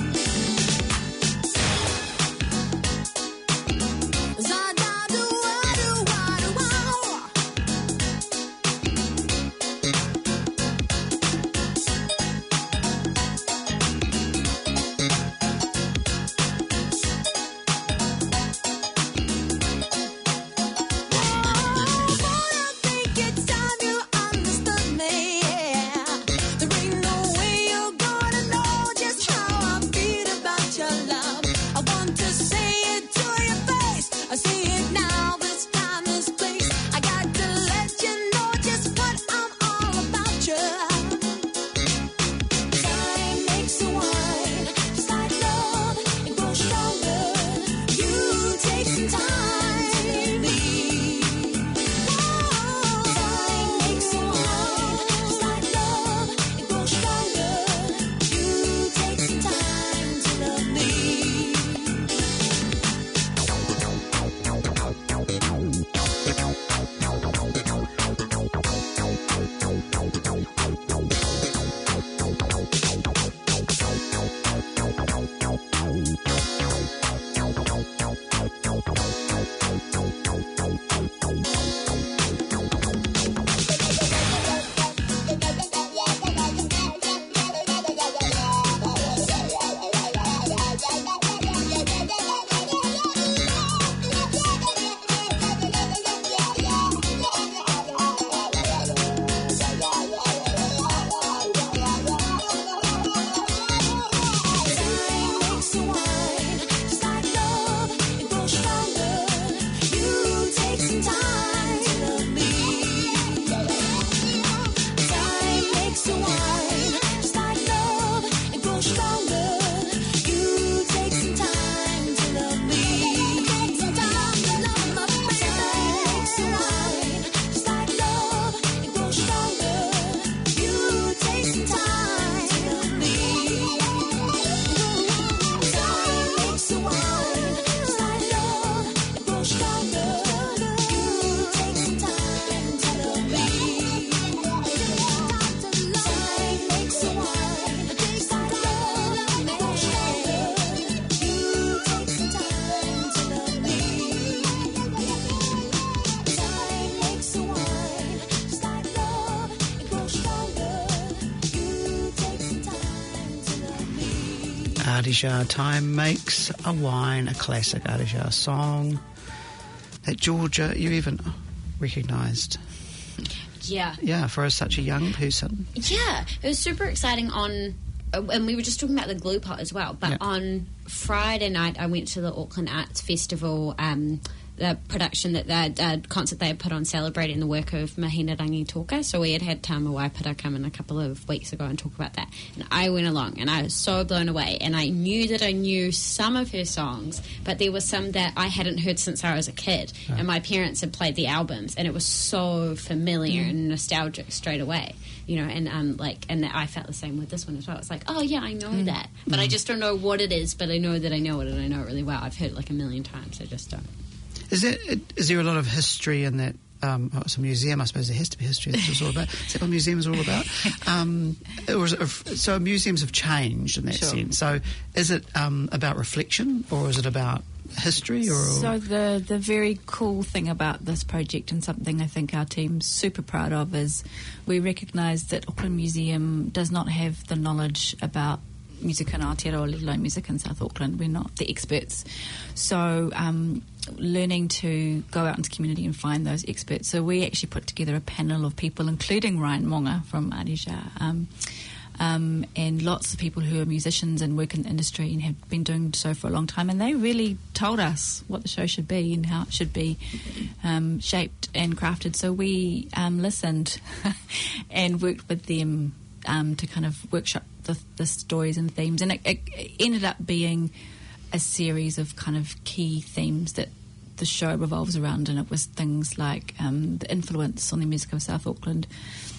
Ardija, Time Makes a Wine, a classic Ardija song that Georgia, you even recognised. Yeah. Yeah, for such a young person. Yeah, it was super exciting on, and we were just talking about the glue pot as well, but Yeah. on Friday night I went to the Auckland Arts Festival, um, the production that the uh, concert they had put on celebrating the work of Mahina Rangitoka. So we had had Tama Waipara come in a couple of weeks ago and talk about that. And I went along and I was so blown away. And I knew that I knew some of her songs, but there were some that I hadn't heard since I was a kid. Right. And my parents had played the albums, and it was so familiar Mm. and nostalgic straight away. You know, and um, like, and I felt the same with this one as well. It's like, oh yeah, I know Mm. that, but I just don't know what it is. But I know that I know it, and I know it really well. I've heard it like a million times. I just don't. Is there, is there a lot of history in that? Um, oh, it's a museum, I suppose. There has to be history. That's what it's all about. Is that what museums are all about? Um, or is it, so museums have changed in that Sure. sense. So is it um, about reflection, or is it about history? Or So the the very cool thing about this project, and something I think our team's super proud of, is we recognise that Auckland Museum does not have the knowledge about music in Aotearoa, let alone music in South Auckland. We're not the experts. So um, learning to go out into the community and find those experts. So we actually put together a panel of people, including Ryan Monga from Ardija, um, um, and lots of people who are musicians and work in the industry and have been doing so for a long time. And they really told us what the show should be and how it should be um, shaped and crafted. So we um, listened and worked with them um, to kind of workshop the, the stories and themes. And it, it ended up being a series of kind of key themes that the show revolves around, and it was things like um, the influence on the music of South Auckland,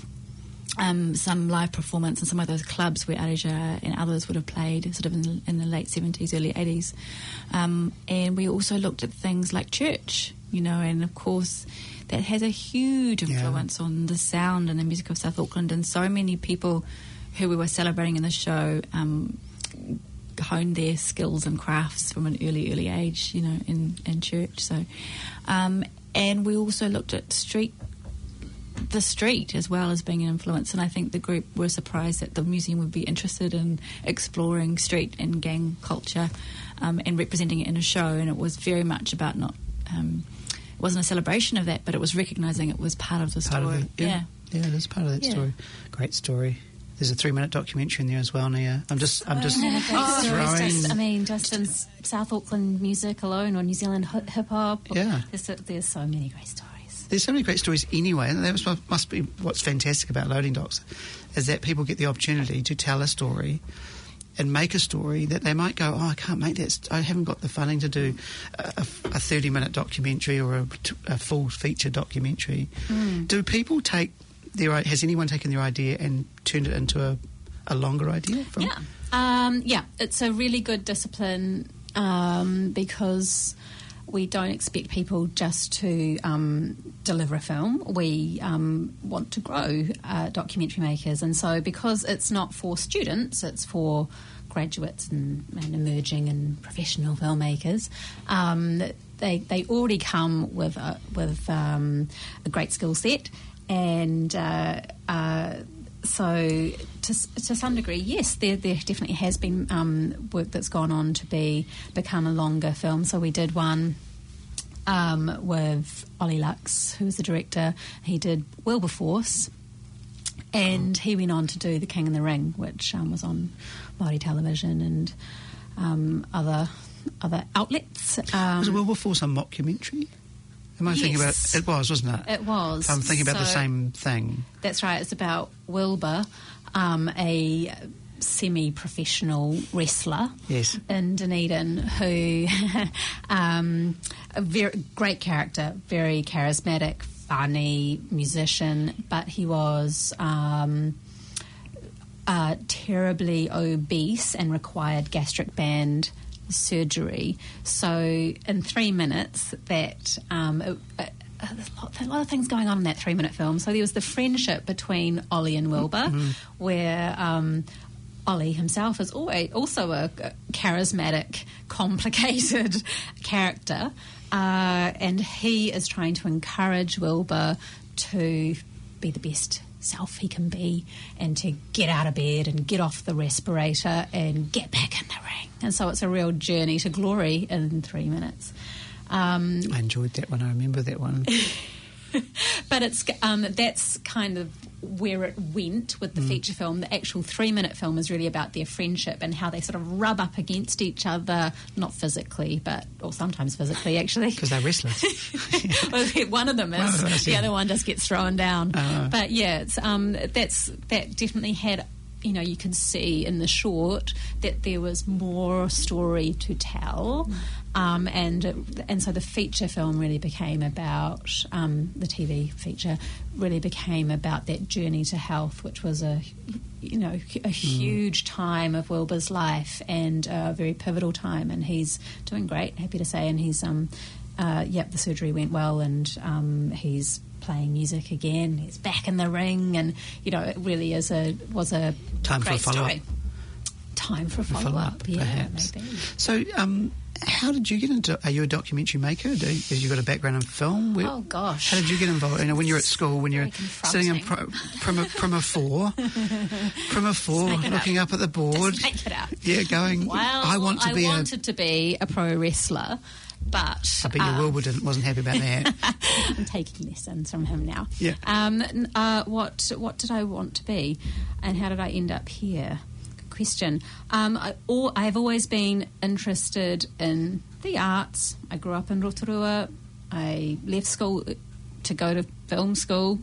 um, some live performance in some of those clubs where Ardija and others would have played sort of in the, in the late seventies, early eighties. Um, and we also looked at things like church, you know, and of course that has a huge influence yeah. on the sound and the music of South Auckland, and so many people who we were celebrating in the show um, honed their skills and crafts from an early, early age, you know, in, in church. So, um, and we also looked at street, the street as well as being an influence. And I think the group were surprised that the museum would be interested in exploring street and gang culture um, and representing it in a show. And it was very much about not, um, it wasn't a celebration of that, but it was recognising it was part of the part story. Of it, yeah. yeah, yeah, it is part of that yeah. story. Great story. There's a three-minute documentary in there as well, Nia. I'm just, I'm just Oh, throwing. just, I mean, just in South Auckland music alone, or New Zealand hip hop. Yeah. There's, there's so many great stories. There's so many great stories anyway, and that must, must be what's fantastic about Loading Docks, is that people get the opportunity to tell a story and make a story that they might go, oh, I can't make that. I haven't got the funding to do a, a thirty-minute documentary or a, a full feature documentary. Mm. Do people take their? Has anyone taken their idea and turned it into a, a longer idea? From Yeah, um, yeah, it's a really good discipline um, because we don't expect people just to um, deliver a film. We um, want to grow uh, documentary makers, and so because it's not for students, it's for graduates and, and emerging and professional filmmakers. Um, they they already come with a, with um, a great skill set, and uh, uh, so to to some degree, yes, there there definitely has been um, work that's gone on to be become a longer film. So we did one um, with Ollie Lux, who was the director. He did Wilberforce, and he went on to do The King and the Ring, which um, was on Māori television and um, other other outlets. Um, was it Wilberforce a mockumentary? Am I yes. thinking about it? Was, wasn't it? It was. I'm thinking about the So- same thing. That's right. It's about Wilbur, um, a semi-professional wrestler Yes. in Dunedin who, um, a very great character, very charismatic, funny musician, but he was um, uh, terribly obese and required gastric band surgery. So in three minutes, that um, it, it, there's a lot, a lot of things going on in that three-minute film. So there was the friendship between Ollie and Wilbur, Mm-hmm. where um, Ollie himself is always also a, a charismatic, complicated character, uh, and he is trying to encourage Wilbur to be the best self he can be, and to get out of bed and get off the respirator and get back in the ring. And so it's a real journey to glory in three minutes. Um, I enjoyed that one. I remember that one. But it's um, that's kind of where it went with the Mm. feature film. The actual three-minute film is really about their friendship and how they sort of rub up against each other, not physically, but or sometimes physically, actually. Because they're wrestlers. Well, one of them is. One of them is, the yeah. other one just gets thrown down. Oh. But yeah, it's um, that's that definitely had. You know, you can see in the short that there was more story to tell, um, and and so the feature film really became about um, the T V feature really became about that journey to health, which was a you know a huge time of Wilbur's life and a very pivotal time, and he's doing great. Happy to say, and he's um, uh, yep, the surgery went well, and um, he's playing music again. He's back in the ring, and you know it really is a was a Time for great a follow-up. story. Time for a follow, Follow up, up, yeah, perhaps. maybe. So, um, how did you get into? Are you a documentary maker? Do you, have you got a background in film? Where, Oh gosh, How did you get involved? You know, when you're at school, when you're Very sitting in confronting. pro, Prima, Prima Four, Prima Four, Just make it looking up. at the board, Just make it up. yeah, going. Well, I want to I be wanted to be a pro wrestler, but a. I bet your uh, Wilbur didn't wasn't happy about that. I'm taking lessons from him now. Yeah. Um, n- uh, what what did I want to be, and how did I end up here? Good question. Um, I, all, I've always been interested in the arts. I grew up in Rotorua. I left school to go to film school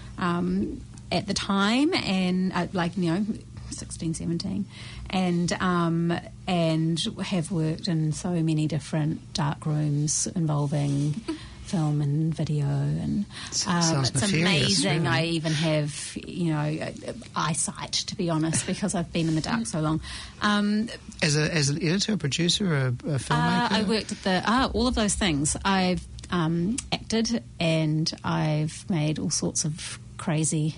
um, at the time, and uh, like you know, sixteen, seventeen, and um, and have worked in so many different dark rooms involving film and video, and um, Sounds it's nefarious, amazing. really. I even have you know eyesight, to be honest, because I've been in the dark so long. Um, As a as an editor, a producer, a, a filmmaker. uh, I worked at the ah, all of those things. I've um, acted, and I've made all sorts of crazy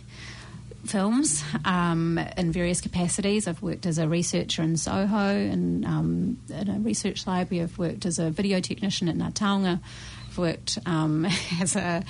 films um, in various capacities. I've worked as a researcher in Soho and um, in a research library. I've worked as a video technician at Ngā Taonga. I've worked um, as a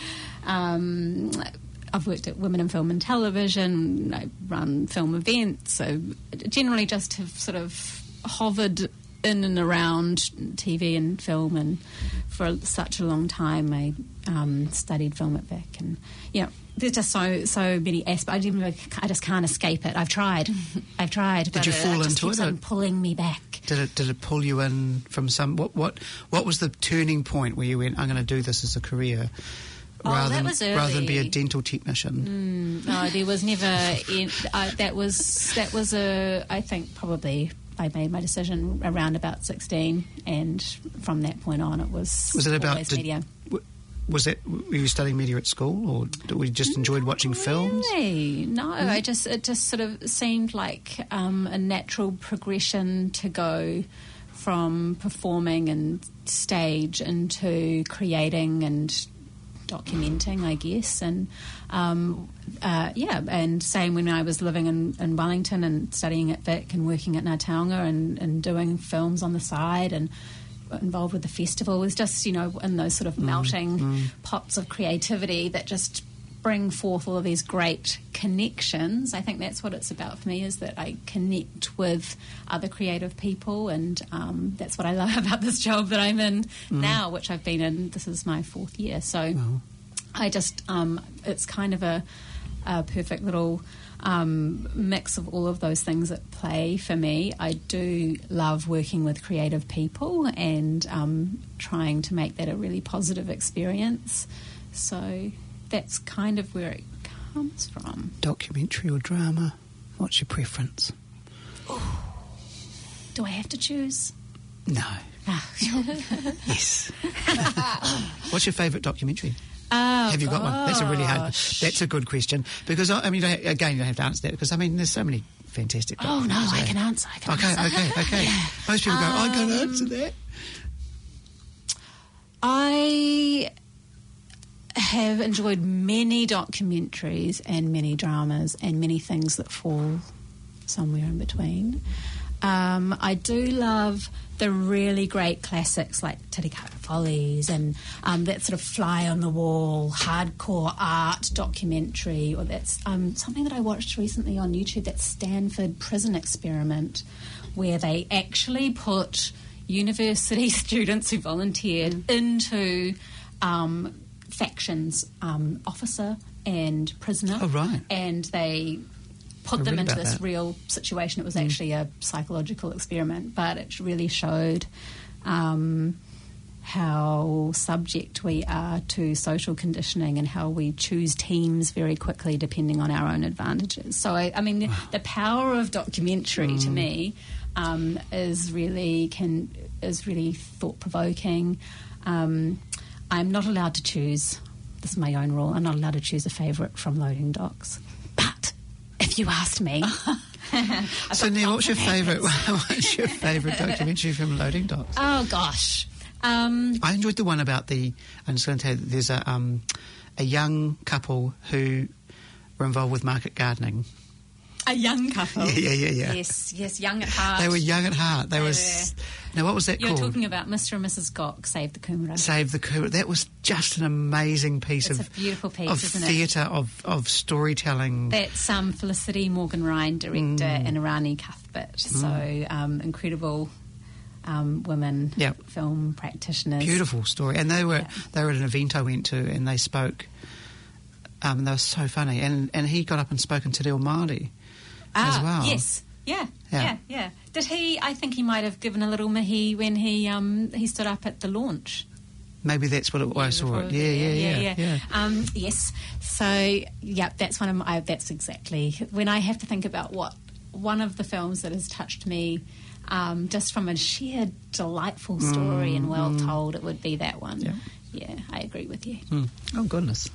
um, I've worked at Women in Film and Television. I run film events. So generally just have sort of hovered in and around T V and film, and for such a long time I um, studied film at Vic, and you know there's just so so many aspects. I, didn't, I just can't escape it. I've tried, I've tried. Did but you it, fall it just into keeps it, or- on pulling me back. Did it did it pull you in from some? What what what was the turning point where you went? I'm going to do this as a career, Oh, rather that than was rather than be a early. dental technician. No, there was never. In, uh, that was that was a. I think probably I made my decision around about sixteen, and from that point on, it was. Was it about? always Did, media? w- was it? Were you studying media at school, or did we just enjoyed watching films? Really? No, I just it just sort of seemed like um, a natural progression to go from performing and stage into creating and documenting, I guess, and um, uh, yeah, and same when I was living in, in Wellington and studying at Vic and working at Ngā Taonga and, and doing films on the side and involved with the festival. It was just, you know, in those sort of melting pots of creativity that just bring forth all of these great connections. I think that's what it's about for me, is that I connect with other creative people, and um, that's what I love about this job that I'm in now, which I've been in. This is my fourth year, so I just um, it's kind of a, a perfect little um, mix of all of those things at play for me. I do love working with creative people and um, trying to make that a really positive experience. So that's kind of where it comes from. Documentary or drama? What's your preference? Do I have to choose? No. Ah. Yes. What's your favourite documentary? Oh, Have you got one? That's a really hard. gosh. That's a good question, because I, I mean, I- again, you don't have to answer that, because I mean, there's so many fantastic. Oh no, documentaries I there. can answer. I can Okay, answer. okay, okay. Most people go, I can't answer that. I have enjoyed many documentaries and many dramas and many things that fall somewhere in between. Um, I do love the really great classics like Titicaca Follies and um, that sort of fly-on-the-wall, hardcore art documentary. Or that's um, something that I watched recently on YouTube, that Stanford Prison Experiment, where they actually put university students who volunteered mm. into um, factions, um, officer and prisoner. Oh, right. And they put I them read into about this that. real situation. It was Mm. actually a psychological experiment, but it really showed um, how subject we are to social conditioning and how we choose teams very quickly depending on our own advantages. So, I, I mean, the, the power of documentary Mm. to me um, is really can is really thought provoking. Um, I'm not allowed to choose. This is my own rule. I'm not allowed to choose a favourite from Loading Docks, but if you asked me. So, Neil, what's your favourite? What's your favourite documentary from Loading Docks? Oh gosh, um, I enjoyed the one about the. I'm just going to tell you that there's a um, a young couple who were involved with market gardening. a young couple. Yeah, yeah, yeah, yeah. Yes, yes, young at heart. They were young at heart. They, They was. Now, what was that You're called? talking about Mister and Missus Gok Save the Coomera. Save the Coomera. That was just an amazing piece It's of a beautiful piece, of isn't it? theatre of of storytelling. That's um, Felicity Morgan Ryan, director, Mm. and Irani Cuthbert. So um, incredible um, women Yep. film practitioners. Beautiful story, and they were Yeah. they were at an event I went to, and they spoke. Um, they were so funny, and and he got up and spoke in Te Reo Māori Ah, as well. yes. Yeah, Yeah. yeah, yeah, Did he? I think he might have given a little mihi when he um, he stood up at the launch. Maybe that's what it was. I saw it. Before- Yeah, yeah, yeah, yeah. Um, yes. So, yeah, that's one of my. That's exactly when I have to think about what one of the films that has touched me, um, just from a sheer delightful story and well told. It would be that one. Yeah. Yeah, I agree with you. Hmm. Oh goodness.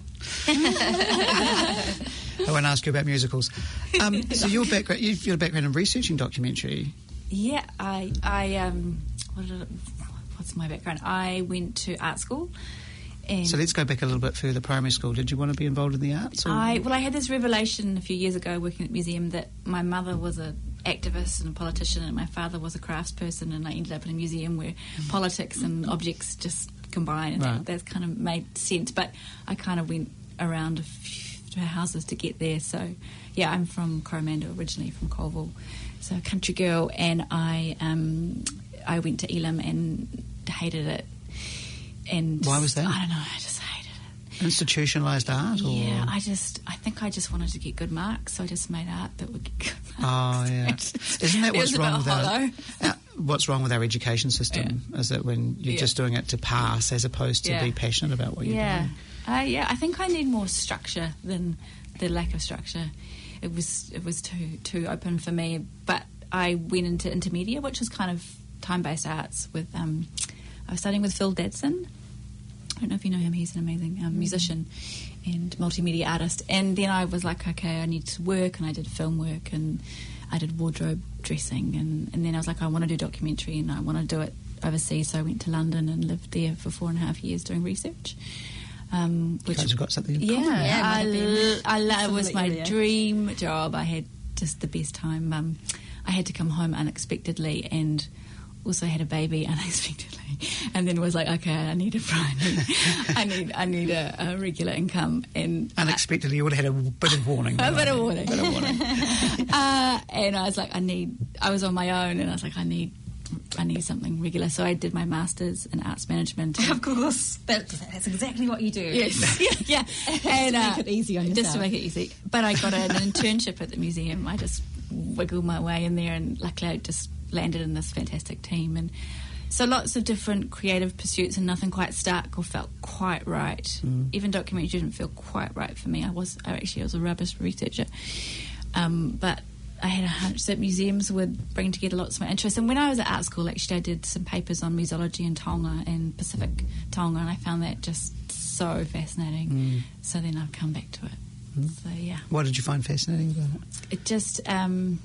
I won't ask you about musicals. Um, so your background, you've got a background in researching documentary. Yeah, I, I, um, what did it, what's my background? I went to art school. And So let's go back a little bit further. Primary school. Did you want to be involved in the arts? Or? I, well, I had this revelation a few years ago working at the museum that my mother was a activist and a politician and my father was a craftsperson, and I ended up in a museum where politics and objects just combine, and Right. that, that kind of made sense. But I kind of went around a few houses to get there. So, yeah, I'm from Coromandel, originally from Colville, so a country girl, and I um, I went to Elam and hated it. And Why was that? I don't know. I just hated it. Institutionalised art? Or? Yeah, I just, I think I just wanted to get good marks, so I just made art that would get good Oh marks. yeah. It Isn't that was what's a wrong bit with our, hollow. our what's wrong with our education system? Is that when you're Yeah. just doing it to pass as opposed to Yeah. be passionate about what you're Yeah, doing? uh, yeah. I think I need more structure than the lack of structure. It was, it was too too open for me. But I went into intermedia, which was kind of time-based arts. With um, I was studying with Phil Dadson. I don't know if you know him. He's an amazing um, musician and multimedia artist. And then I was like, okay, I need to work, and I did film work, and I did wardrobe dressing, and, and then I was like, I want to do documentary, and I want to do it overseas. So I went to London and lived there for four and a half years doing research. Um, You guys have got something in yeah, common. Yeah, it might I, have been l- I lo- it was my earlier. dream job. I had just the best time. Um, I had to come home unexpectedly and also had a baby unexpectedly, and then was like, okay, I need a I need, I need, I need a, a regular income, and Unexpectedly, you would have had a bit of warning. a though. bit of warning. Bit of warning. uh, and I was like, I need. I was on my own, and I was like, I need. I need something regular. So I did my masters in arts management. Of course, that, that's exactly what you do. Yes, yeah, yeah. And, to make it easy on just to yourself. make it easy. But I got an internship at the museum. I just wiggled my way in there, and luckily I just landed in this fantastic team. And so lots of different creative pursuits, and nothing quite stuck or felt quite right. Mm. Even documentary didn't feel quite right for me. I was I actually I was a rubbish researcher, um, but I had a hunch that museums would bring together lots of my interests. And when I was at art school, actually, I did some papers on museology in Tonga and Pacific Tonga, and I found that just so fascinating. Mm. So then I've come back to it. Mm. So yeah, What did you find fascinating about it? it just um,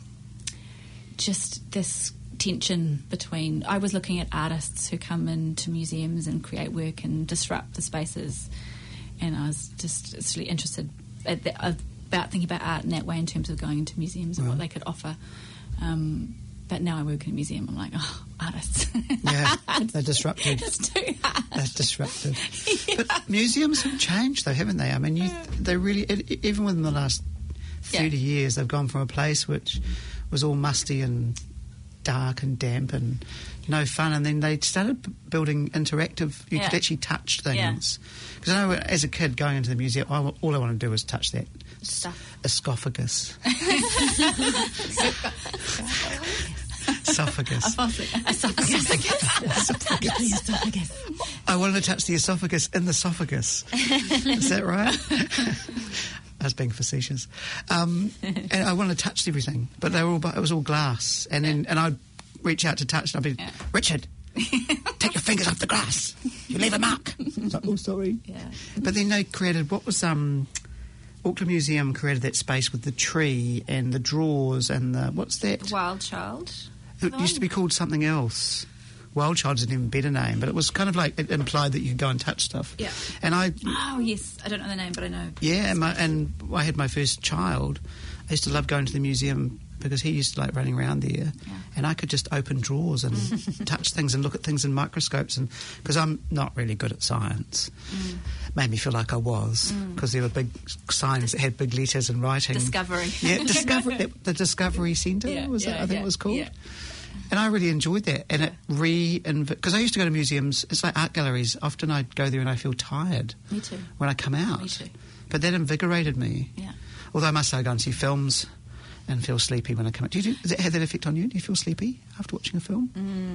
just this tension between. I was looking at artists who come into museums and create work and disrupt the spaces, and I was just just really interested at the, about thinking about art in that way in terms of going into museums and what Right. they could offer. Um, but now I work in a museum. I'm like, oh, artists. Yeah, they're disruptive. It's too hard. They're disruptive. Yeah. But museums have changed, though, haven't they? I mean, you, they really, it, even within the last thirty yeah. years, they've gone from a place which was all musty and dark and damp and no fun, and then they started b- building interactive. You yeah. could actually touch things. Because I know, as a kid going into the museum, I, all I want to do is touch that stuff. Esophagus. Esophagus. Esophagus. I wanted to touch the esophagus in the esophagus. Is that right? I was being facetious. Um, and I wanted to touch everything, but they were all, it was all glass. And then, and I'd reach out to touch, and I'd be, yeah. Richard, take your fingers off the glass. You leave a mark. I was like, oh, sorry. Yeah. But then they created, what was, um, Auckland Museum created that space with the tree and the drawers and the, what's that? Wild Child. It used to be called something else. Wild Child's an even better name, but it was kind of like, it implied that you could go and touch stuff. Yeah. And I... Oh, yes. I don't know the name, but I know. Yeah, and, my, and I had my first child. I used to love going to the museum because he used to like running around there. Yeah. And I could just open drawers and touch things and look at things in microscopes. And because I'm not really good at science. Mm. Made me feel like I was, because mm. there were big signs that had big letters and writing. Discovery. Yeah, Discovery. the, the Discovery Centre, yeah, was yeah, it? I think yeah, it was called. Yeah. And I really enjoyed that. And it re-inv... Because I used to go to museums, it's like art galleries. Often I'd go there and I feel tired. Me too. When I come out. Me too. But that invigorated me. Yeah. Although I must say I go and see films and feel sleepy when I come out. Do you do, does it have that effect on you? Do you feel sleepy after watching a film?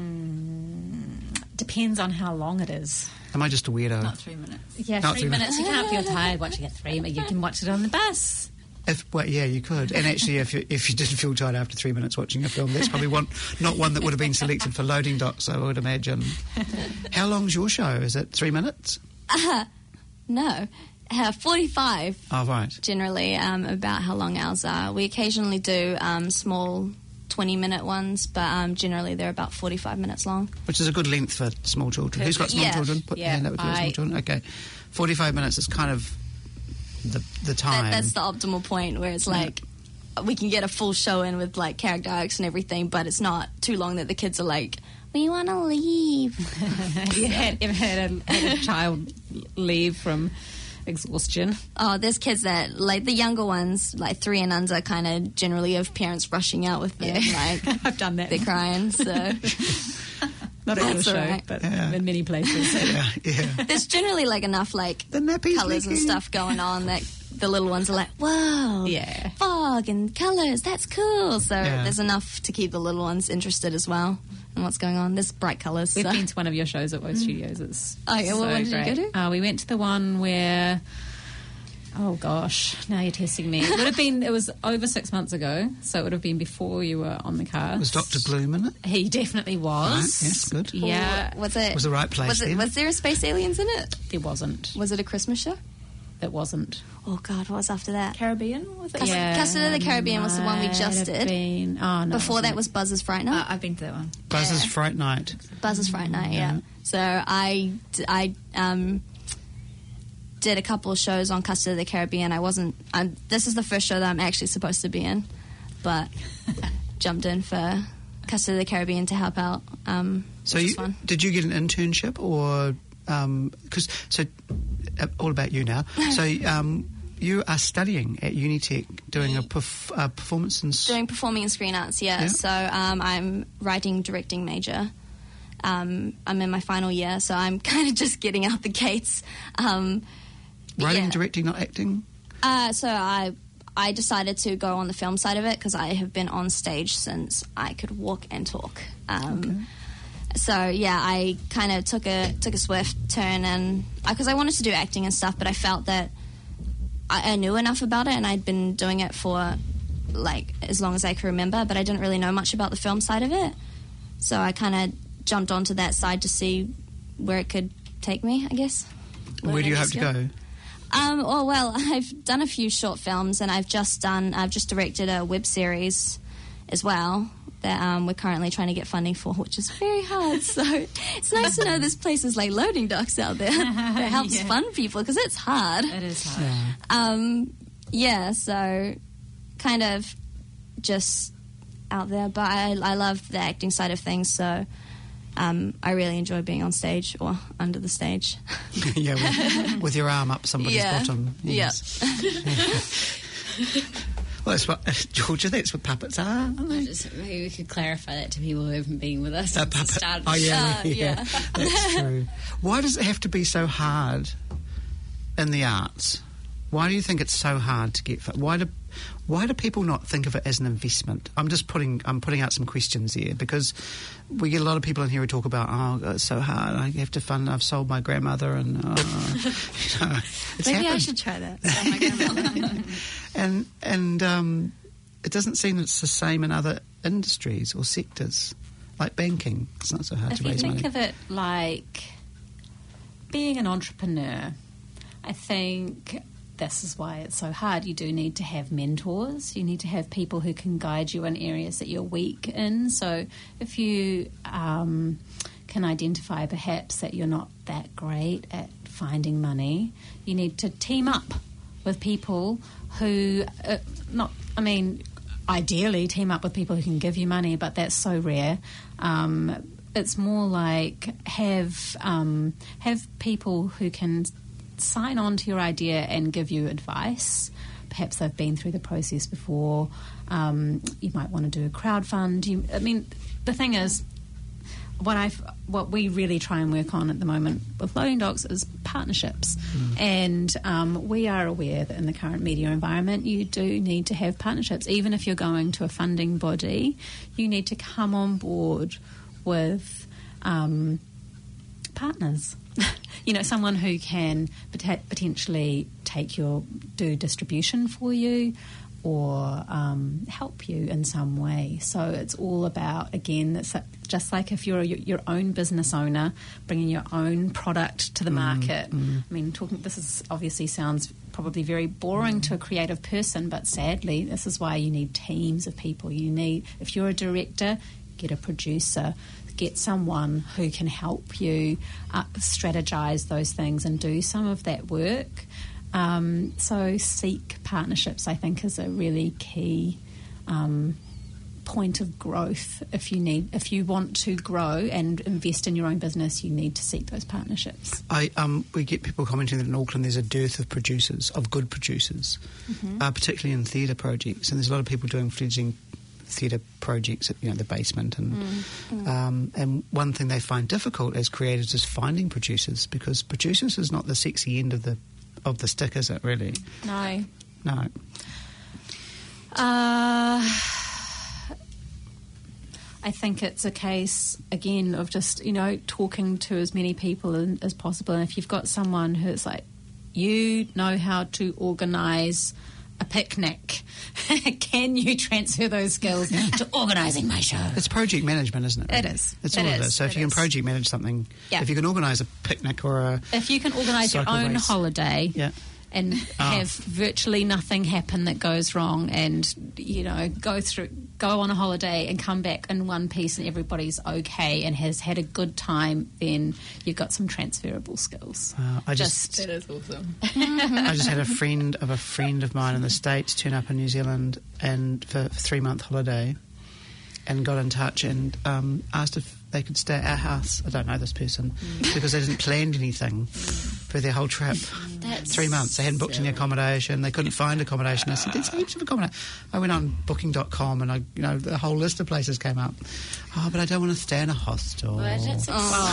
Mm, depends on how long it is. Am I just a weirdo? Not three minutes. Yeah, Not three, three minutes. You can't feel tired watching it three minutes. You can watch it on the bus. If, well, yeah, you could. And actually, if you, if you didn't feel tired after three minutes watching a film, that's probably one, not one that would have been selected for loading docks, I would imagine. How long's your show? Is it three minutes? Uh, no. Uh, forty-five. Oh, right. Generally, um, about how long ours are. We occasionally do um, small twenty-minute ones, but um, generally they're about forty-five minutes long. Which is a good length for small children. Who's got small yeah. children? Put yeah, your hand up if you've got small I, children. Okay. forty-five minutes is kind of the the time. That, that's the optimal point where it's like we can get a full show in with like character arcs and everything, but it's not too long that the kids are like, we want to leave. You had, ever had a, had a child leave from exhaustion? Oh, there's kids that, like the younger ones, like three and under, kind of generally have parents rushing out with them. Yeah. Like I've done that. They're crying, so... Not at your That's show, all right. but Yeah. in many places. Yeah, yeah. There's generally like enough like The nappies colours and leaking. stuff going on that the little ones are like, whoa, Yeah. fog and colours, that's cool. So Yeah. there's enough to keep the little ones interested as well in what's going on. There's bright colours. We've so. been to one of your shows at Woe Studios. It's Oh, yeah, so what one did you great. go to? Uh, we went to the one where... Oh gosh, now you're testing me. It would have been, it was over six months ago, so it would have been before you were on the cast. Was Doctor Bloom in it? He definitely was. Right, yes, good. Yeah, Or was it Was the right place Was, it, then? was there a space aliens in it? there wasn't. Was it a Christmas show? It wasn't. Oh God, what was after that? Caribbean, was it? Custard- Custard of the Caribbean was the one we might just have did. Been, oh, no, Before it that wasn't. was Buzz's Fright Night. Uh, I've been to that one. Buzz's Yeah. Fright Night. Buzz's Fright Night, yeah. Yeah. So I, d- I um, did a couple of shows on Custard of the Caribbean. I wasn't. I'm, this is the first show that I'm actually supposed to be in, but jumped in for Custard of the Caribbean to help out. Um, So which you, is fun. did you get an internship or... Because, so, uh, all about you now. So um, you are studying at Unitec, doing a, perf- a performance and... s- Doing performing and screen arts, yeah. Yeah. So um, I'm writing, directing major. Um, I'm in my final year, so I'm kind of just getting out the gates. Um, but Writing, yeah. directing, not acting? Uh, so I I decided to go on the film side of it because I have been on stage since I could walk and talk. Um, So yeah, I kind of took a took a swift turn, and because I wanted to do acting and stuff, but I felt that I, I knew enough about it, and I'd been doing it for like as long as I could remember, but I didn't really know much about the film side of it. So I kind of jumped onto that side to see where it could take me, I guess. Where do you hope to go? Um, oh, well, I've done a few short films, and I've just done, I've just directed a web series as well that um, we're currently trying to get funding for, which is very hard. So it's nice to know there's places like Loading Docks out there that helps Yeah. fund people, because it's hard. It is hard. Yeah. Um, yeah, so kind of just out there. But I, I love the acting side of things, so um, I really enjoy being on stage or under the stage. Yeah, with, with your arm up somebody's Yeah. bottom. Yes. Yeah. Well, that's what, Georgia, that's what puppets are, aren't they? Just, maybe we could clarify that to people who haven't been with us A since the puppet. start of Oh, the yeah, Uh, yeah, yeah. that's true. Why does it have to be so hard in the arts? Why do you think it's so hard to get? Why do why do people not think of it as an investment? I'm just putting I'm putting out some questions here because we get a lot of people in here who talk about, oh, it's so hard. I have to fund. I've sold my grandmother, and oh, you know, it's Maybe I happened. should try that. And and um, it doesn't seem it's the same in other industries or sectors, like banking. It's not so hard If to you raise think money. of it like being an entrepreneur, I think this is why it's so hard. You do need to have mentors. You need to have people who can guide you in areas that you're weak in. So if you um, can identify perhaps that you're not that great at finding money, you need to team up with people who, uh, not, I mean, ideally team up with people who can give you money, but that's so rare. Um, it's more like have um, have people who can sign on to your idea and give you advice. Perhaps they've been through the process before. Um, you might want to do a crowdfund. You, I mean, the thing is, what I what we really try and work on at the moment with Loading Docks is partnerships, mm. and um, we are aware that in the current media environment, you do need to have partnerships. Even if you're going to a funding body, you need to come on board with um, partners. You know, someone who can pot- potentially take your do distribution for you, or um, help you in some way. So it's all about, again, it's just like if you're a, your own business owner, bringing your own product to the market. mm. I mean, talking. This is obviously sounds probably very boring to a creative person, but sadly, this is why you need teams of people. You need, if you're a director, get a producer. Get someone who can help you uh, strategize those things and do some of that work. Um, so seek partnerships, I think, is a really key um, point of growth. If you need, if you want to grow and invest in your own business, you need to seek those partnerships. I um, we get people commenting that in Auckland there's a dearth of producers, of good producers, mm-hmm. uh, particularly in theatre projects, and there's a lot of people doing fledgling theatre projects at, you know, the basement, and mm, mm. Um, and one thing they find difficult as creators is finding producers, because producers is not the sexy end of the of the stick, is it really? No, no. Uh, I think it's a case again of just, you know, talking to as many people as possible, and if you've got someone who's like, you know how to organise a picnic, can you transfer those skills to organising my show? It's project management, isn't it? It is. It's it all is. of it. So if it you can is. project manage something, yeah. if you can organise a picnic or a if you can organise your own race. holiday, yeah. and oh. have virtually nothing happen that goes wrong, and you know, go through, go on a holiday and come back in one piece, and everybody's okay and has had a good time, then you've got some transferable skills. Uh, I just, just that is awesome. I just had a friend of a friend of mine in the States turn up in New Zealand and for a three month holiday, and got in touch and um, asked if they could stay at our house. I don't know this person mm. because they didn't plan anything for their whole trip. That's Three months. They hadn't booked any accommodation. They couldn't find accommodation. I said, there's heaps of accommodation. I went on booking dot com and I, you know, the whole list of places came up. Oh, but I don't want to stay in a hostel. Well, that's,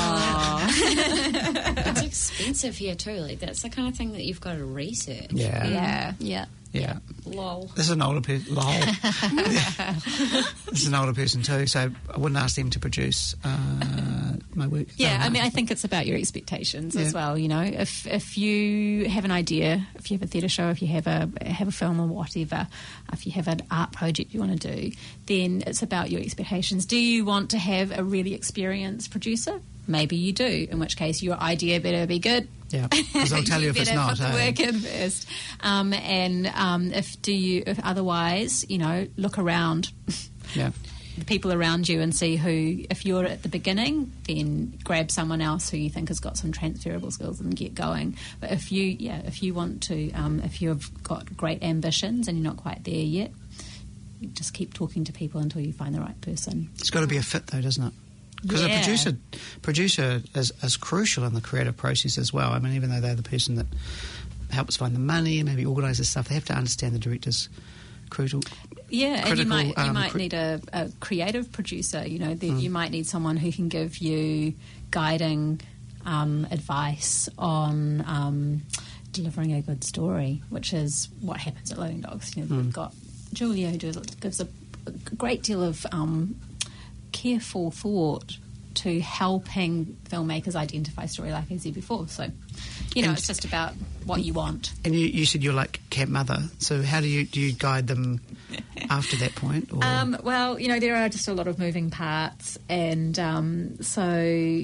oh. It's expensive here too. Like that's the kind of thing that you've got to research. Yeah. Yeah. Yeah. Yeah. Lol. This is an older person. Lol. This is an older person too, so I wouldn't ask them to produce uh, my work. Yeah, no, I no. mean, I think it's about your expectations Yeah. as well. You know, if if you have an idea, if you have a theatre show, if you have a have a film or whatever, if you have an art project you want to do, then it's about your expectations. Do you want to have a really experienced producer? Maybe you do, in which case your idea better be good. Yeah, because I'll tell you, if it's better not. put the eh? work in first. Um, and um, if do you, if otherwise, you know, look around. Yeah. The people around you and see who, if you're at the beginning, then grab someone else who you think has got some transferable skills and get going. But if you, yeah, if you want to, um, if you've got great ambitions and you're not quite there yet, you just keep talking to people until you find the right person. It's got to be a fit, though, doesn't it? Because Yeah. a producer producer is, is crucial in the creative process as well. I mean, even though they're the person that helps find the money and maybe organises stuff, they have to understand the director's crucial. Yeah, and you critical, might you um, might cri- need a, a creative producer. You know, the, Mm. you might need someone who can give you guiding um, advice on um, delivering a good story, which is what happens at Loading Dogs. You know, Mm. we've got Julia who does, gives a, a great deal of um, careful thought to helping filmmakers identify story, like I said before. So, you know, And- it's just about what you want. And you, you said you're like camp mother, so how do you do you guide them after that point? Or? Um, well, you know, there are just a lot of moving parts, and um, so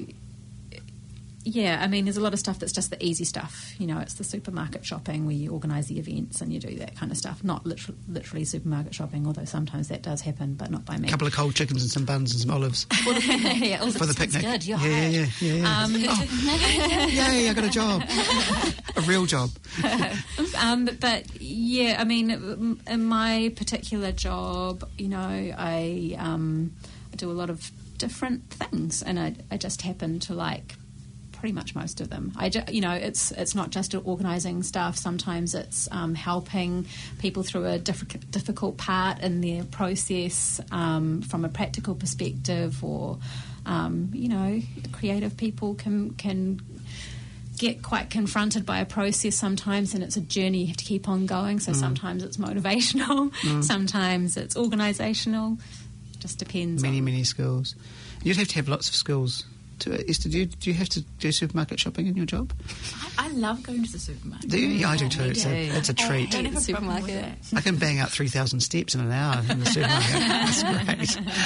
yeah, I mean, there's a lot of stuff that's just the easy stuff. You know, it's the supermarket shopping where you organise the events and you do that kind of stuff. Not literally, literally supermarket shopping, although sometimes that does happen, but not by me. a couple of cold chickens and some buns and some olives yeah, for the picnic. Good, you're yeah, yeah, hired. yeah, yeah, Um, yeah. Yay, I got a job, a real job. um, but, but yeah, I mean, in my particular job, you know, I, um, I do a lot of different things, and I, I just happen to like pretty much most of them. I, ju- you know, it's it's not just organising stuff. Sometimes it's um, helping people through a diff- difficult part in their process um, from a practical perspective, or um, you know, creative people can can get quite confronted by a process sometimes, and it's a journey you have to keep on going. So sometimes it's motivational, sometimes it's organisational. Just depends. Many, on, many skills. You'd have to have lots of skills. To, Esther, do you, do you have to do supermarket shopping in your job? I, I love going to the supermarket. Do you? Yeah, I do too. I It's a, do. it's a I treat. don't have a problem with Supermarket. that. I can bang out three thousand steps in an hour in the supermarket. That's great.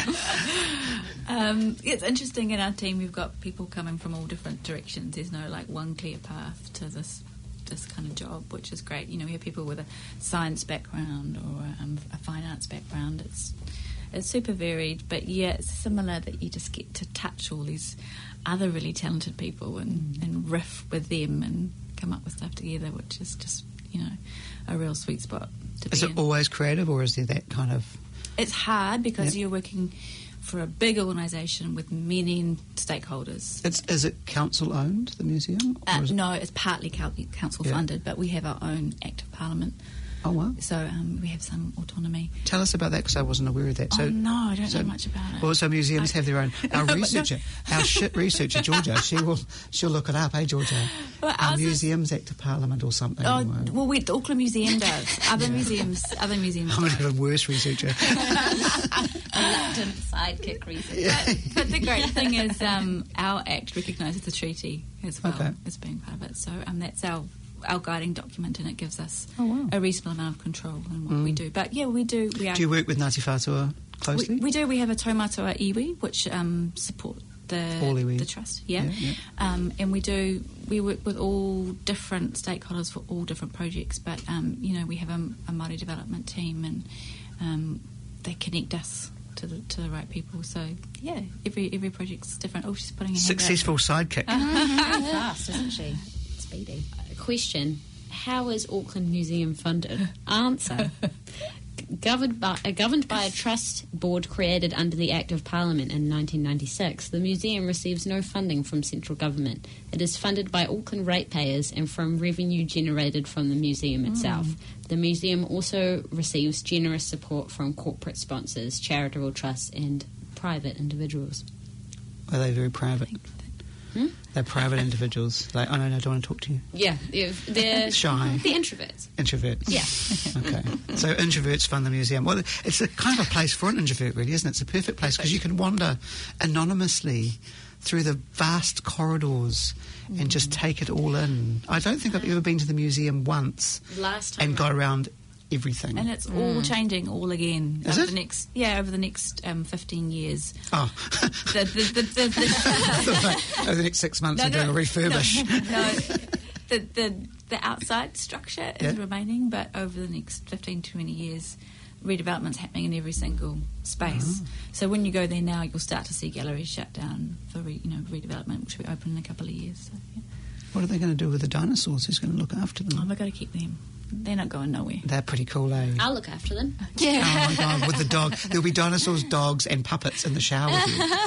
Um, it's interesting in our team. We've got people coming from all different directions. There's no like one clear path to this this kind of job, which is great. You know, we have people with a science background or um, a fine arts background. It's it's super varied, but yeah, it's similar that you just get to touch all these other really talented people and, and riff with them and come up with stuff together, which is just, you know, a real sweet spot to be Is it in. always creative, or is there that kind of... It's hard because Yeah. you're working for a big organisation with many stakeholders. It's, is it council-owned, the museum? Or Uh, is it- no, it's partly coun- council Yeah. funded, but we have our own Act of Parliament, Oh, wow. so um, we have some autonomy. Tell us about that, because I wasn't aware of that. So, oh no, I don't so- know much about it. Well, so museums I- have their own. Our researcher, our shit researcher, Georgia, she will she'll look it up, eh, Georgia? Well, Our ours is- Museums Act of Parliament or something. Oh, or- well, we, the Auckland Museum does. Other museums, other museums. I'm going to don't. have a worse researcher. reluctant sidekick reason. But the great thing is, um, our Act recognises the treaty as well Okay. as being part of it. So um, that's our our guiding document, and it gives us Oh, wow. a reasonable amount of control in what we do. But yeah, we do. We are. Do you work with Ngāti Whātua closely? We, we do. We have a Taumatoa iwi, which um, support the All iwi. the trust. Yeah, Yeah, yeah. Um, and we do. We work with all different stakeholders for all different projects. But um, you know, we have a, a Māori development team, and um, they connect us to the to the right people. So yeah, every every project's different. Oh, she's putting a hand up. Successful sidekick. Very fast, isn't she? Speedy. Question: how is Auckland Museum funded? Answer: governed by, uh, governed by a trust board created under the Act of Parliament in nineteen ninety-six, the museum receives no funding from central government. It is funded by Auckland ratepayers and from revenue generated from the museum itself. The museum also receives generous support from corporate sponsors, charitable trusts, and private individuals. Are they very private? Hmm? They're private individuals. Like, oh no, no, I don't want to talk to you. Yeah, they're, they're Shy. They're introverts. Introverts. Yeah. Okay. So introverts fund the museum. Well, it's a kind of a place for an introvert, really, isn't it? It's a perfect place because you can wander anonymously through the vast corridors and just take it all in. I don't think I've ever been to the museum once Last time and got around everything. And it's all changing all again Is over it? the next yeah over the next um, fifteen years. Oh, The, the, the, the, the, over the next six months No, we're no, doing a refurbish. no, the, the the outside structure is Yeah. remaining, but over the next fifteen, twenty years, redevelopment's happening in every single space. Ah. So when you go there now, you'll start to see galleries shut down for re, you know redevelopment, which will be open in a couple of years. So, yeah. What are they going to do with the dinosaurs? Who's going to look after Oh, them? we've got to keep them. they're not going nowhere. They're pretty cool, eh? I'll look after them. Yeah. Oh my God, with the dog. There'll be dinosaurs, dogs and puppets in the shower with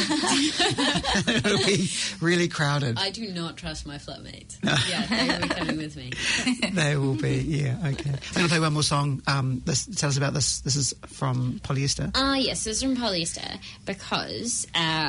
you. It'll be really crowded. I do not trust my flatmates. Yeah, they will be coming with me. They will be, yeah, okay. I'm going to play one more song. Um, this, tell us about this. This is from Polyester. Ah, uh, yes, this is from Polyester because uh,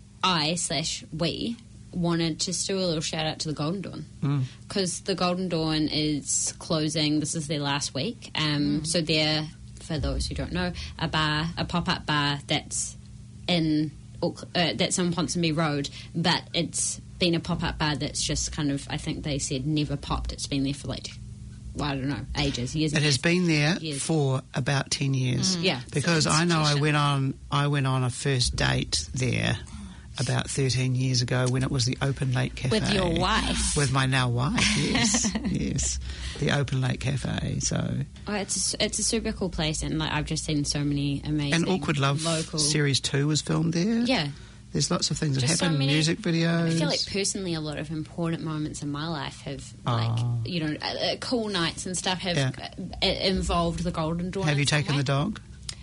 I slash we wanted to just do a little shout out to the Golden Dawn because mm. the Golden Dawn is closing. This is their last week. Um, mm. So they're, for those who don't know, a bar, a pop-up bar that's in uh, that's on Ponsonby Road, but it's been a pop-up bar that's just kind of, I think they said, never popped. It's been there for like, well, I don't know, ages, years. It and has years. been there years. for about ten years. Mm. Yeah, because I know I went on I went on a first date there about thirteen years ago when it was the Open Lake Cafe. With your wife. With my now wife, yes. Yes. The Open Lake Cafe, so... Oh, it's, a, it's a super cool place, and like, I've just seen so many amazing... And Awkward Love local... Series two was filmed there. Yeah. There's lots of things that Just so happen, many- music videos. I feel like personally a lot of important moments in my life have, Oh. like, you know, uh, uh, cool nights and stuff have Yeah. uh, uh, involved the Golden Dawn. Have you in some taken way. the dog?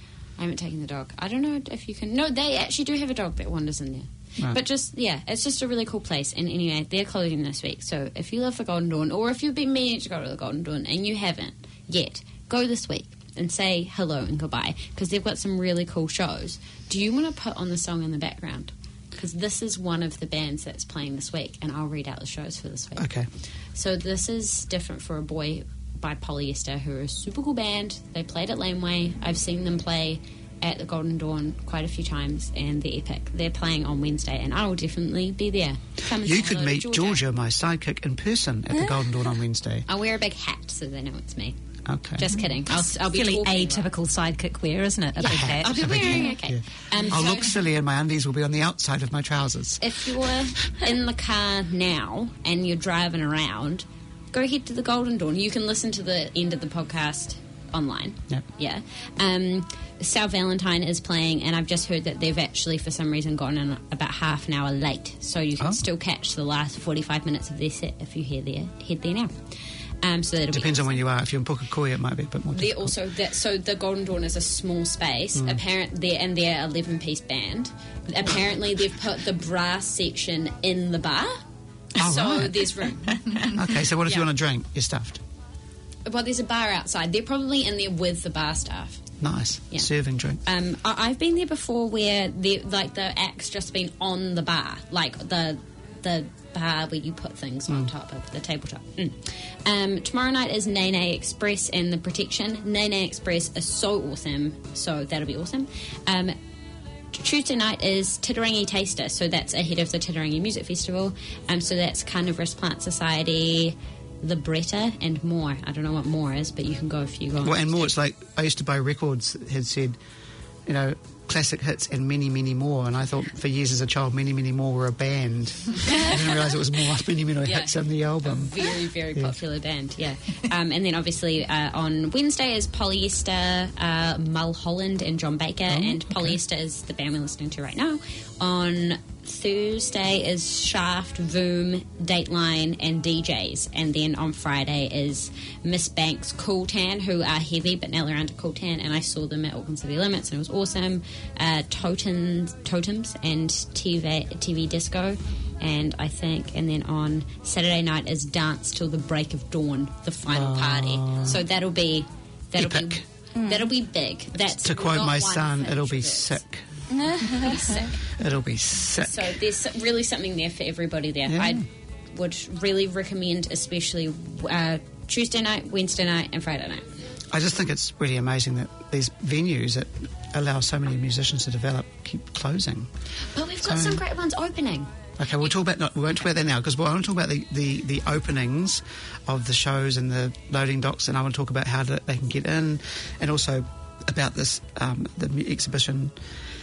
I haven't taken the dog. I don't know if you can... No, they actually do have a dog that wanders in there. Right. But just, yeah, it's just a really cool place. And anyway, they're closing this week. So if you love the Golden Dawn, or if you've been meaning to go to the Golden Dawn and you haven't yet, go this week and say hello and goodbye, because they've got some really cool shows. Do you want to put on the song in the background? Because this is one of the bands that's playing this week, and I'll read out the shows for this week. Okay. So this is Different for a Boy by Polyester, who are a super cool band. They played at Laneway. I've seen them play at the Golden Dawn quite a few times, and they're epic. They're playing on Wednesday, and I will definitely be there. Come and You say could hello to meet Georgia. Georgia, my sidekick, in person at the Golden Dawn on Wednesday. I'll wear a big hat so they know it's me. Okay. Just kidding. I'll, I'll be Fairly talking atypical sidekick wear, isn't it? A big hat. I'll be A big wearing hat, a cape. yeah. Um, I'll so look silly and my undies will be on the outside of my trousers. if you're in the car now and you're driving around, go head to the Golden Dawn. You can listen to the end of the podcast online. Yep. Yeah. Um, Sal Valentine is playing, and I've just heard that they've actually, for some reason, gone in about half an hour late. So you can Oh. still catch the last forty-five minutes of their set if you head there, head there now. Um, so that'll Depends be on where you are. If you're in Pukekohe, it might be a bit more They're difficult. also that so the Golden Dawn is a small space. Mm. Apparent they're and they're eleven piece band. Apparently they've put the brass section in the bar, Oh, so right. there's room. Okay, so what if you Yeah. want a drink? You're stuffed. Well, there's a bar outside. They're probably in there with the bar staff. Nice. Yeah. Serving drink. Um, I- I've been there before where they like the act's just been on the bar, like the the bar where you put things on top of the tabletop. Mm. Um, tomorrow night is Nene Express and the Protection. Nene Express is so awesome, so that'll be awesome. Um, Tuesday night is Titirangi Taster, so that's ahead of the Titirangi Music Festival. Um, so that's Carnivorous Plant Society, the Bretta, and more. I don't know what more is, but you can go if you go. on Well, and more, Tuesday. it's like I used to buy records that had said, you know, classic hits and many, many more. And I thought for years as a child, many, many more were a band. I didn't realise it was more many, many Yeah. hits on the album. Very, very Yeah. popular band, yeah. Um, and then obviously uh, on Wednesday is Polyester, uh, Mulholland and John Baker, and okay. Polyester is the band we're listening to right now. On Thursday is Shaft, Voom, Dateline, and D Js. And then on Friday is Miss Banks, Cool Tan, who are heavy but now they're under Cool Tan, and I saw them at Auckland City Limits and it was awesome. Uh, Totems, Totems and T V, T V Disco. And I think, and then on Saturday night is Dance Till the Break of Dawn, the final party. So that'll be, that'll Epic. be, that'll be big. That's To quote not my one son, for it'll be introverts. sick. It'll be sick. It'll be sick. So there's really something there for everybody there. Yeah. I would really recommend, especially uh, Tuesday night, Wednesday night, and Friday night. I just think it's really amazing that these venues that allow so many musicians to develop keep closing. But we've got So- some great ones opening. Okay, we'll talk about. No, we won't talk about that now because we want to talk about the, the, the openings of the shows and the loading docks, and I want to talk about how to, they can get in, and also about this um, the mu- exhibition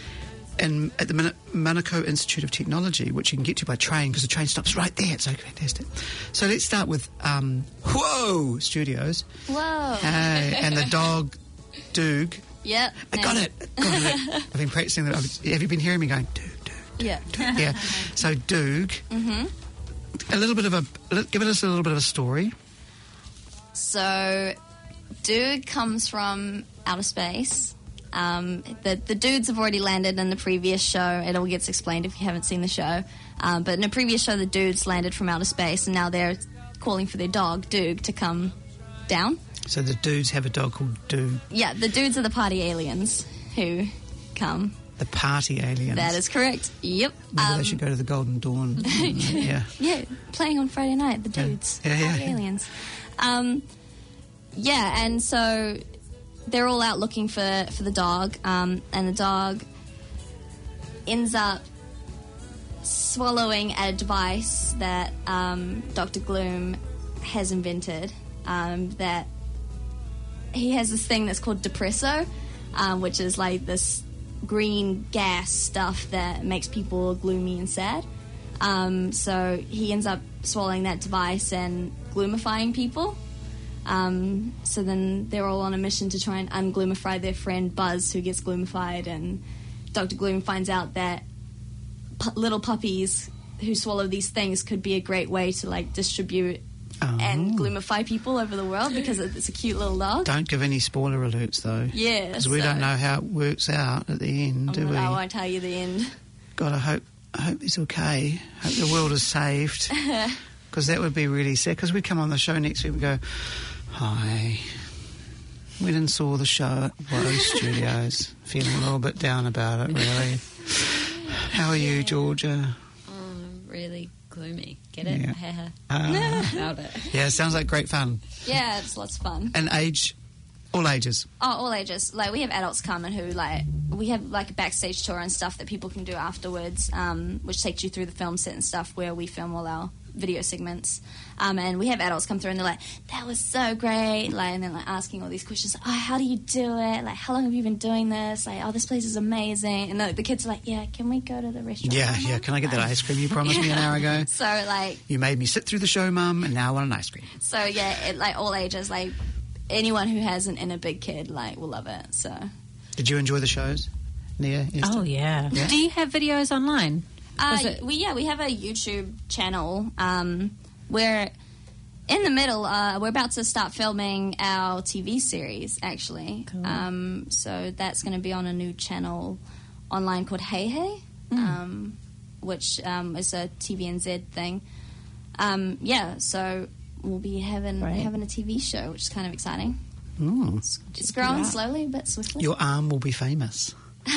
in at the Mana- Manukau Institute of Technology, which you can get to by train because the train stops right there. It's so fantastic. So let's start with um, Whoa Studios. Whoa. Hey, and the dog Doog. Yep. I got it. Got it. I've been practicing that. I've- Have you been hearing me going Doog, Doog? Yeah. Yeah. So Doog, mm-hmm. a little bit of a li- give us a little bit of a story. So Doog comes from outer space. Um, the, the dudes have already landed in the previous show. It all gets explained if you haven't seen the show. Um, but in the previous show, the dudes landed from outer space, and now they're calling for their dog, Doog, to come down. So the dudes have a dog called Doog. Yeah, the dudes are the party aliens who come. The party aliens. That is correct. Yep. Maybe Um, they should go to the Golden Dawn. yeah. Yeah, playing on Friday night, the dudes. Yeah, yeah, Party yeah. aliens. Um, yeah, and so they're all out looking for, for the dog, um, and the dog ends up swallowing a device that um, Doctor Gloom has invented. Um, that he has this thing that's called Depresso, um, which is like this green gas stuff that makes people gloomy and sad. Um, so he ends up swallowing that device and gloomifying people. Um, so then they're all on a mission to try and ungloomify their friend Buzz, who gets gloomified, and Doctor Gloom finds out that pu- little puppies who swallow these things could be a great way to like distribute Oh. and gloomify people over the world because it's a cute little dog. Don't give any spoiler alerts, though. Yeah, Because we so- don't know how it works out at the end, do Oh, we? I won't tell you the end. God, I hope, I hope it's okay. Hope the world is saved. Because that would be really sad. Because we come on the show next week and go, hi, we didn't saw the show at Rose Studios. Feeling a little bit down about it, really. How are you, Georgia? Oh, really gloomy. Get it? Yeah. Haha. Uh, About it. yeah, it sounds like great fun. Yeah, it's lots of fun. And age, all ages. Oh, all ages. Like, we have adults come and who, like, we have, like, a backstage tour and stuff that people can do afterwards, um, which takes you through the film set and stuff where we film all our video segments. Um, and we have adults come through and they're like, that was so great. Like, and they're, like, asking all these questions. Oh, how do you do it? Like, how long have you been doing this? Like, oh, this place is amazing. And the, the kids are like, yeah, can we go to the restaurant? Yeah, now, yeah. Mum? Can I get that ice cream you promised me an hour ago? So, like, You made me sit through the show, Mum, and now I want an ice cream. so, yeah, it, like, all ages, like, anyone who has an inner big kid, like, will love it, so... Did you enjoy the shows, Nia? Esther? Oh, yeah. Yeah. Do you have videos online? Uh, Is it- we yeah, we have a YouTube channel. Um, we're in the middle. Uh, we're about to start filming our T V series, actually. Cool. Um, so that's going to be on a new channel online called Hey Hey, um, which um, is a T V N Z thing. Um, yeah, so we'll be having Right. having a T V show, which is kind of exciting. Mm. It's, it's growing slowly but swiftly. Your arm will be famous.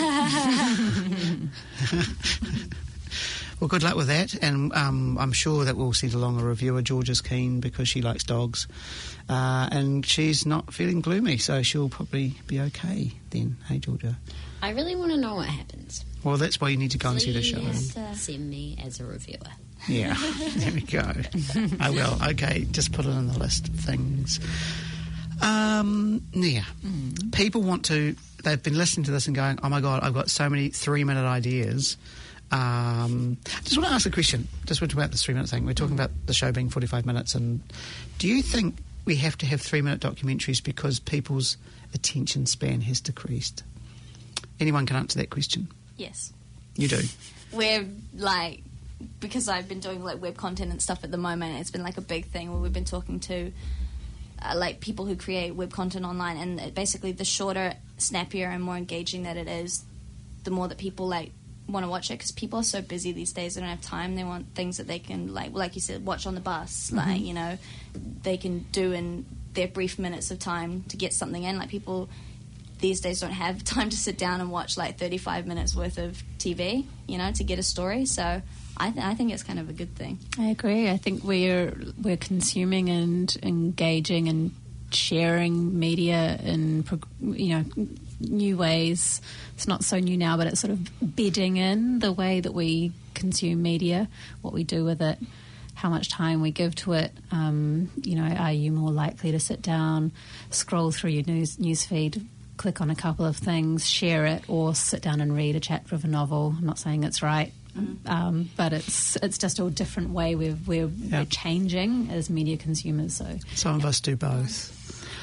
Well, good luck with that, and um, I'm sure that we'll send along a reviewer. Georgia's keen because she likes dogs, uh, and she's not feeling gloomy, so she'll probably be okay then. Hey, Georgia. I really want to know what happens. Well, that's why you need to go and see the show. Please uh, send me as a reviewer. Yeah, there we go. I will. Okay, just put it on the list of things. Um, Nia, people want to, they've been listening to this and going, oh my God, I've got so many three-minute ideas. Um, just want to ask a question. Just want to talk about this three-minute thing. We're talking about the show being forty-five minutes, and do you think we have to have three-minute documentaries because people's attention span has decreased? Anyone can answer that question. Yes. You do? We're like, because I've been doing like web content and stuff at the moment, it's been like a big thing where we've been talking to uh, like people who create web content online, and it, basically the shorter, snappier and more engaging that it is, the more that people like want to watch it, because people are so busy these days, they don't have time. They want things that they can, like like you said, watch on the bus, Mm-hmm. like, you know, they can do in their brief minutes of time to get something in. Like, people these days don't have time to sit down and watch like thirty-five minutes worth of T V, you know, to get a story. So I, th- I think it's kind of a good thing. I agree. I think we're we're consuming and engaging and sharing media in prog- you know new ways. It's not so new now, but it's sort of bedding in the way that we consume media, what we do with it, how much time we give to it. Um, you know, are you more likely to sit down, scroll through your news news feed, click on a couple of things, share it, or sit down and read a chapter of a novel? I'm not saying it's right. Um, but it's it's just a different way we're we're, Yeah. we're changing as media consumers. So Some of us do both.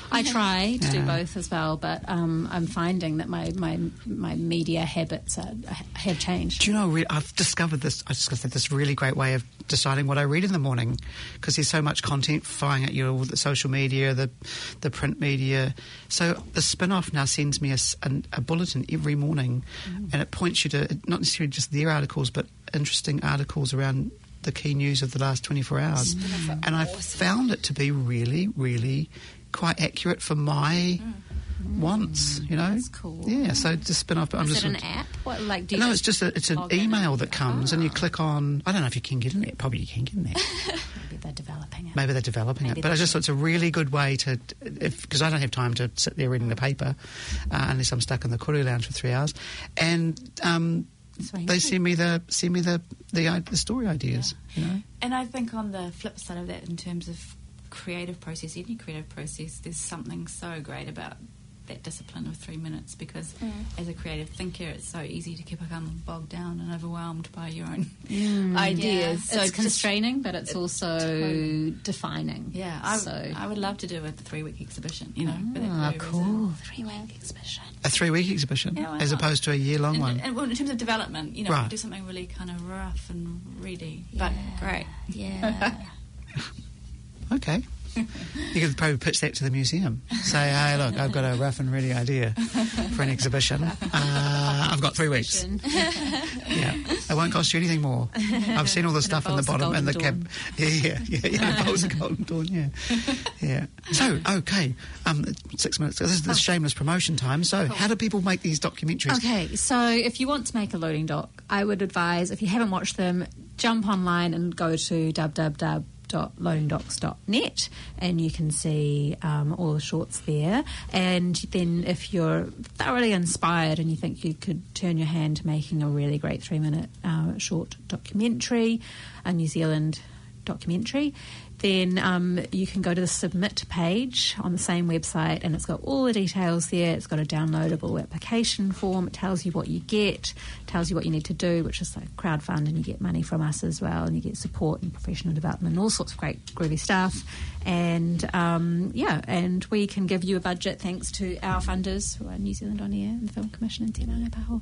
I try to do Yeah. both as well, but um, I'm finding that my, my my media habits are, have changed. Do you know, re- I've discovered this, I discovered this really great way of deciding what I read in the morning, because there's so much content flying at you, all the social media, the the print media. So the Spin-Off now sends me a, s- an- a bulletin every morning, Mm. and it points you to, not necessarily just their articles, but interesting articles around the key news of the last twenty-four hours. And I found it to be really, really quite accurate for my wants, you know. That's cool. Yeah, so just Spin-Off. I'm Is just it an app? What, like, do you no, just it's just a, it's an log in email and- that comes, and you Ah. click on. I don't know if you can get in it. Probably you can get in there. Maybe they're developing it. Maybe they're developing Maybe it. But I they just thought it's a really good way to, because I don't have time to sit there reading the paper uh, unless I'm stuck in the Kuru Lounge for three hours, and um, Sweet. they send me the send me the the, i- the story ideas. You know, And I think on the flip side of that, in terms of creative process, any creative process, there's something so great about that discipline of three minutes, because as a creative thinker, it's so easy to become bogged down and overwhelmed by your own ideas. So it's just- constraining, but it's also totally. defining. Yeah, I, so I would love to do a three-week exhibition, you know. for that Ah, very cool. reason. three-week exhibition. a three week exhibition Yeah, why as not? opposed to a year long And, one. and, well, in terms of development, you know, Right. do something really kind of rough and ready, but great. Yeah. Okay. You could probably pitch that to the museum. Say, hey, look, I've got a rough and ready idea for an exhibition. Uh, I've got three weeks. Yeah, it won't cost you anything more. I've seen all the stuff in the involves a bottom and the golden cab. Yeah, yeah, yeah. yeah it involves a golden dawn. Yeah, yeah. So, okay, um, six minutes. This is the shameless promotion time. So, how do people make these documentaries? Okay, so if you want to make a loading doc, I would advise, if you haven't watched them, jump online and go to w w w dot loading docs dot net, and you can see um, all the shorts there. And then if you're thoroughly inspired and you think you could turn your hand to making a really great three-minute uh, short documentary, a New Zealand documentary, then um, you can go to the submit page on the same website, and it's got all the details there. It's got a downloadable application form. It tells you what you get, tells you what you need to do, which is like crowdfund, and you get money from us as well, and you get support and professional development and all sorts of great groovy stuff. And um, yeah, and we can give you a budget thanks to our funders, who are New Zealand On Air and the Film Commission and Te Ranga Paho.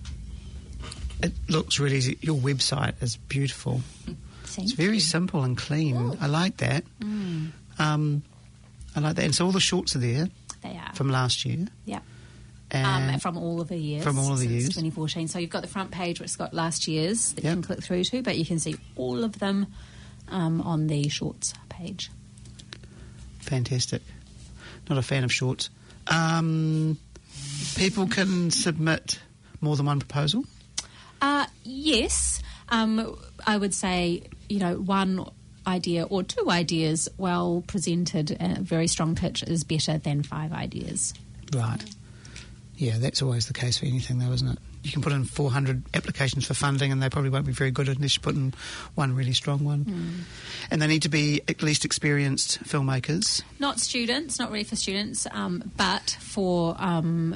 It looks really easy. Your website is beautiful. Thank It's very you. simple and clean. I like that. Mm, Um, I like that. And so all the shorts are there they are. from last year. yeah. And Um, from all of the years. From all of the since years. twenty fourteen. So you've got the front page, which has got last year's that Yep. you can click through to, but you can see all of them um, on the shorts page. fantastic. Not a fan of shorts. Um, people can submit more than one proposal. Uh, yes. Um, I would say, you know, one idea or two ideas well presented and a very strong pitch is better than five ideas. Right. Yeah, that's always the case for anything, though, isn't it? You can put in four hundred applications for funding, and they probably won't be very good unless you put in one really strong one. Mm. And they need to be at least experienced filmmakers. Not students, not really for students, um, but for, um,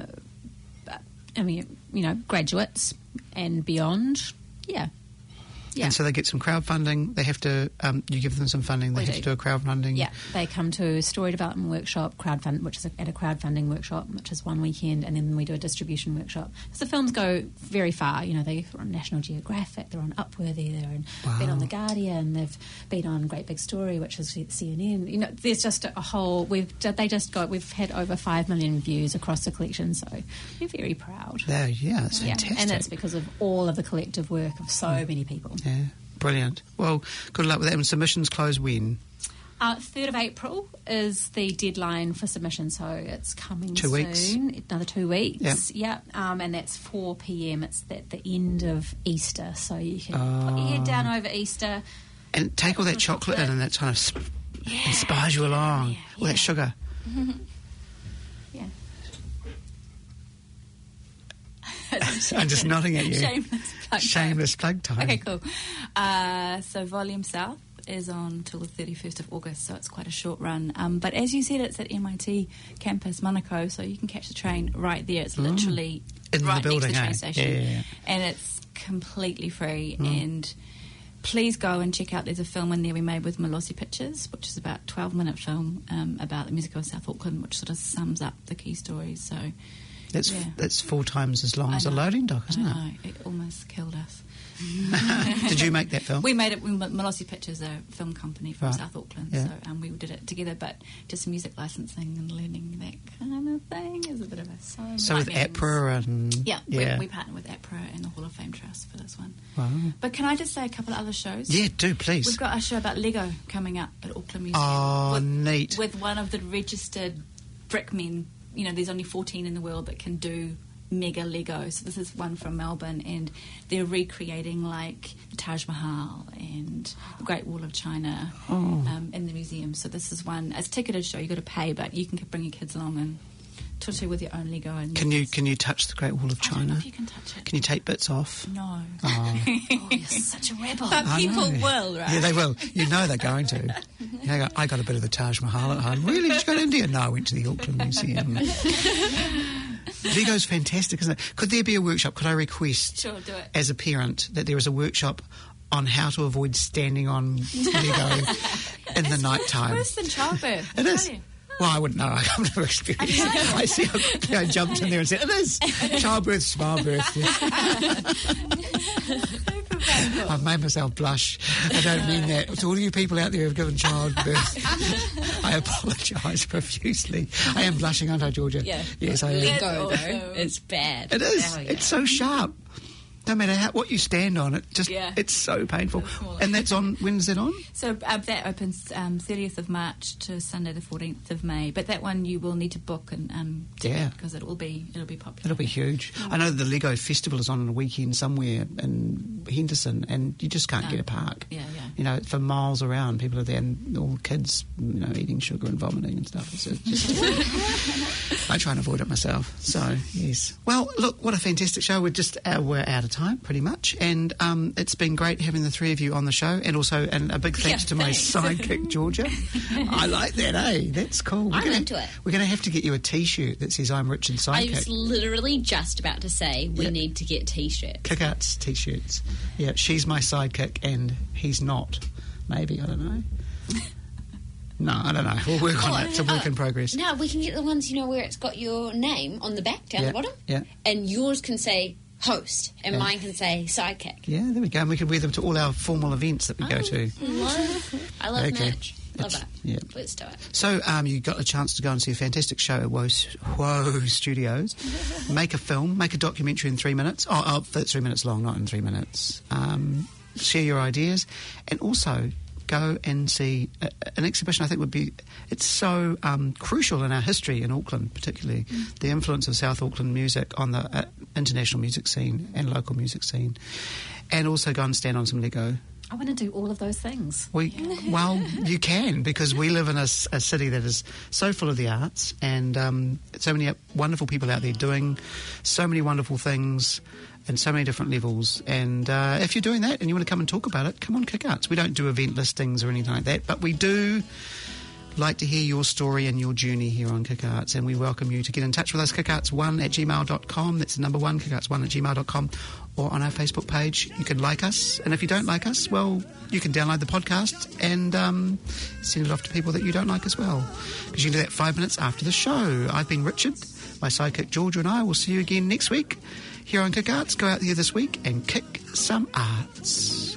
I mean, you know, graduates and beyond. Yeah. Yeah. And so they get some crowdfunding. They have to, um, you give them some funding. They We have do. to do a crowdfunding. Yeah, they come to a story development workshop, crowdfund, which is a, at a crowdfunding workshop, which is one weekend, and then we do a distribution workshop. So the films go very far. You know, they're on National Geographic, they're on Upworthy, they're on, Wow. been on The Guardian, they've been on Great Big Story, which is C N N. You know, there's just a whole. We've they just got. We've had over five million views across the collection, so we're very proud. There, yeah, it's Yeah, fantastic. and it's because of all of the collective work of so many people. Yeah, brilliant. Well, good luck with that. And submissions close when? Uh, third of April is the deadline for submission, so it's coming Two soon. weeks. Another two weeks. Yeah. Yeah, um, and that's four p.m. It's at the end of Easter, so you can put Oh. your head down over Easter. And take all that chocolate in, and that kind of sp- inspires you along. Yeah, All that yeah. sugar. Yeah. I'm just nodding at you. Shameless plug. Shameless plug time. Okay, cool. Uh, so Volume South is on till the thirty-first of August, so it's quite a short run. Um, but as you said, it's at M I T campus Manukau, so you can catch the train right there. It's literally In the right building, next to the eh? train station. Yeah, yeah, yeah. And it's completely free, Mm. and please go and check out. There's a film in there we made with Melosi Pictures, which is about a twelve-minute film um, about the music of South Auckland, which sort of sums up the key stories. So That's yeah. that's four times as long I as a know. loading dock, isn't I it? know, it almost killed us. Did you make that film? We made it. We, Melosi Pictures, a film company from Right. South Auckland, Yeah. so um, we did it together. But just music licensing and learning that kind of thing is a bit of a so. So with APRA and Yeah, yeah. We, we partnered with APRA and the Hall of Fame Trust for this one. Wow. But can I just say a couple of other shows? Yeah, do please. We've got a show about Lego coming up at Auckland Museum. Oh, with, neat. With one of the registered brickmen. You know, there's only fourteen in the world that can do mega Lego. So this is one from Melbourne, and they're recreating like the Taj Mahal and the Great Wall of China Oh. um, in the museum. So this is one. It's a ticketed show. You've got to pay, but you can bring your kids along and tutu with your own Lego. And Can you can you touch the Great Wall of I don't know China? if you can touch it. Can you take bits off? No. Oh. Oh, you're such a rebel. But I people know. will, right? Yeah, they will. You know they're going to. Yeah, I got- I got a bit of the Taj Mahal at home. Really? Did you go to India? No, I went to the Auckland Museum. Lego's fantastic, isn't it? Could there be a workshop? Could I request, Sure, do it. as a parent, that there is a workshop on how to avoid standing on Lego in the night time? Worse than childbirth. It I is. tell you. Well, I wouldn't know. I've never experienced it. I see how quickly I jumped in there and said, it is. Childbirth, small birth. I've made myself blush. I don't mean that. To all of you people out there who have given childbirth, I apologise profusely. I am blushing, aren't I, Georgia? Yeah. Yes, I am. Lego, That's though, awesome. it's bad. It is. Oh, yeah. It's so sharp. No matter how, what you stand on, it just Yeah. it's so painful. It's smaller. And that's on. When's that on? So uh, that opens um, thirtieth of March to Sunday the fourteenth of May. But that one you will need to book and um, Yeah. because it will be it'll be popular. It'll be huge. I know the Lego Festival is on on a weekend somewhere in Henderson, and you just can't No. get a park. Yeah, yeah. You know, for miles around, people are there, and all the kids, you know, eating sugar and vomiting and stuff. It's just, I try and avoid it myself. So yes. Well, look, what a fantastic show. We're just uh, we're out of time, pretty much, and um, it's been great having the three of you on the show, and also and a big thanks Yeah, to my thanks. sidekick Georgia. I like that, eh? That's cool. We're I'm gonna, into it. We're going to have to get you a T-shirt that says "I'm Richard I Sidekick." was literally just about to say we Yeah. need to get T-shirts. Kickouts T-shirts. Yeah, she's my sidekick and he's not. Maybe, I don't know. No, I don't know. We'll work on Oh, it. It's a work oh, in progress. No, we can get the ones, you know, where it's got your name on the back, down Yeah, the bottom. yeah. And yours can say host, and Yeah. mine can say sidekick. Yeah, there we go. And we can wear them to all our formal events that we go to. Love, I love Okay. merch. Love It's- it. yeah. Let's do it. So um, you got a chance to go and see a fantastic show at Whoa, Whoa Studios. Make a film, make a documentary in three minutes. Oh, oh, three minutes long, not in three minutes. Um, share your ideas, and also go and see a, an exhibition. I think would be it's so um, crucial in our history in Auckland, particularly the influence of South Auckland music on the uh, international music scene and local music scene, and also go and stand on some Lego. I want to do all of those things. We, well, you can, because we live in a, s- a city that is so full of the arts, and um, so many wonderful people out there doing so many wonderful things and so many different levels. And uh, if you're doing that and you want to come and talk about it, come on, Kickouts. We don't do event listings or anything like that, but we do like to hear your story and your journey here on Kickouts, and we welcome you to get in touch with us, kickouts one at gmail dot com. That's the number one, kickouts one at gmail dot com, or on our Facebook page. You can like us, and if you don't like us, well, you can download the podcast and um, send it off to people that you don't like as well, because you can do that five minutes after the show. I've been Richard, my sidekick Georgia and I will see you again next week here on Kickouts. Go out there this week and kick some arts.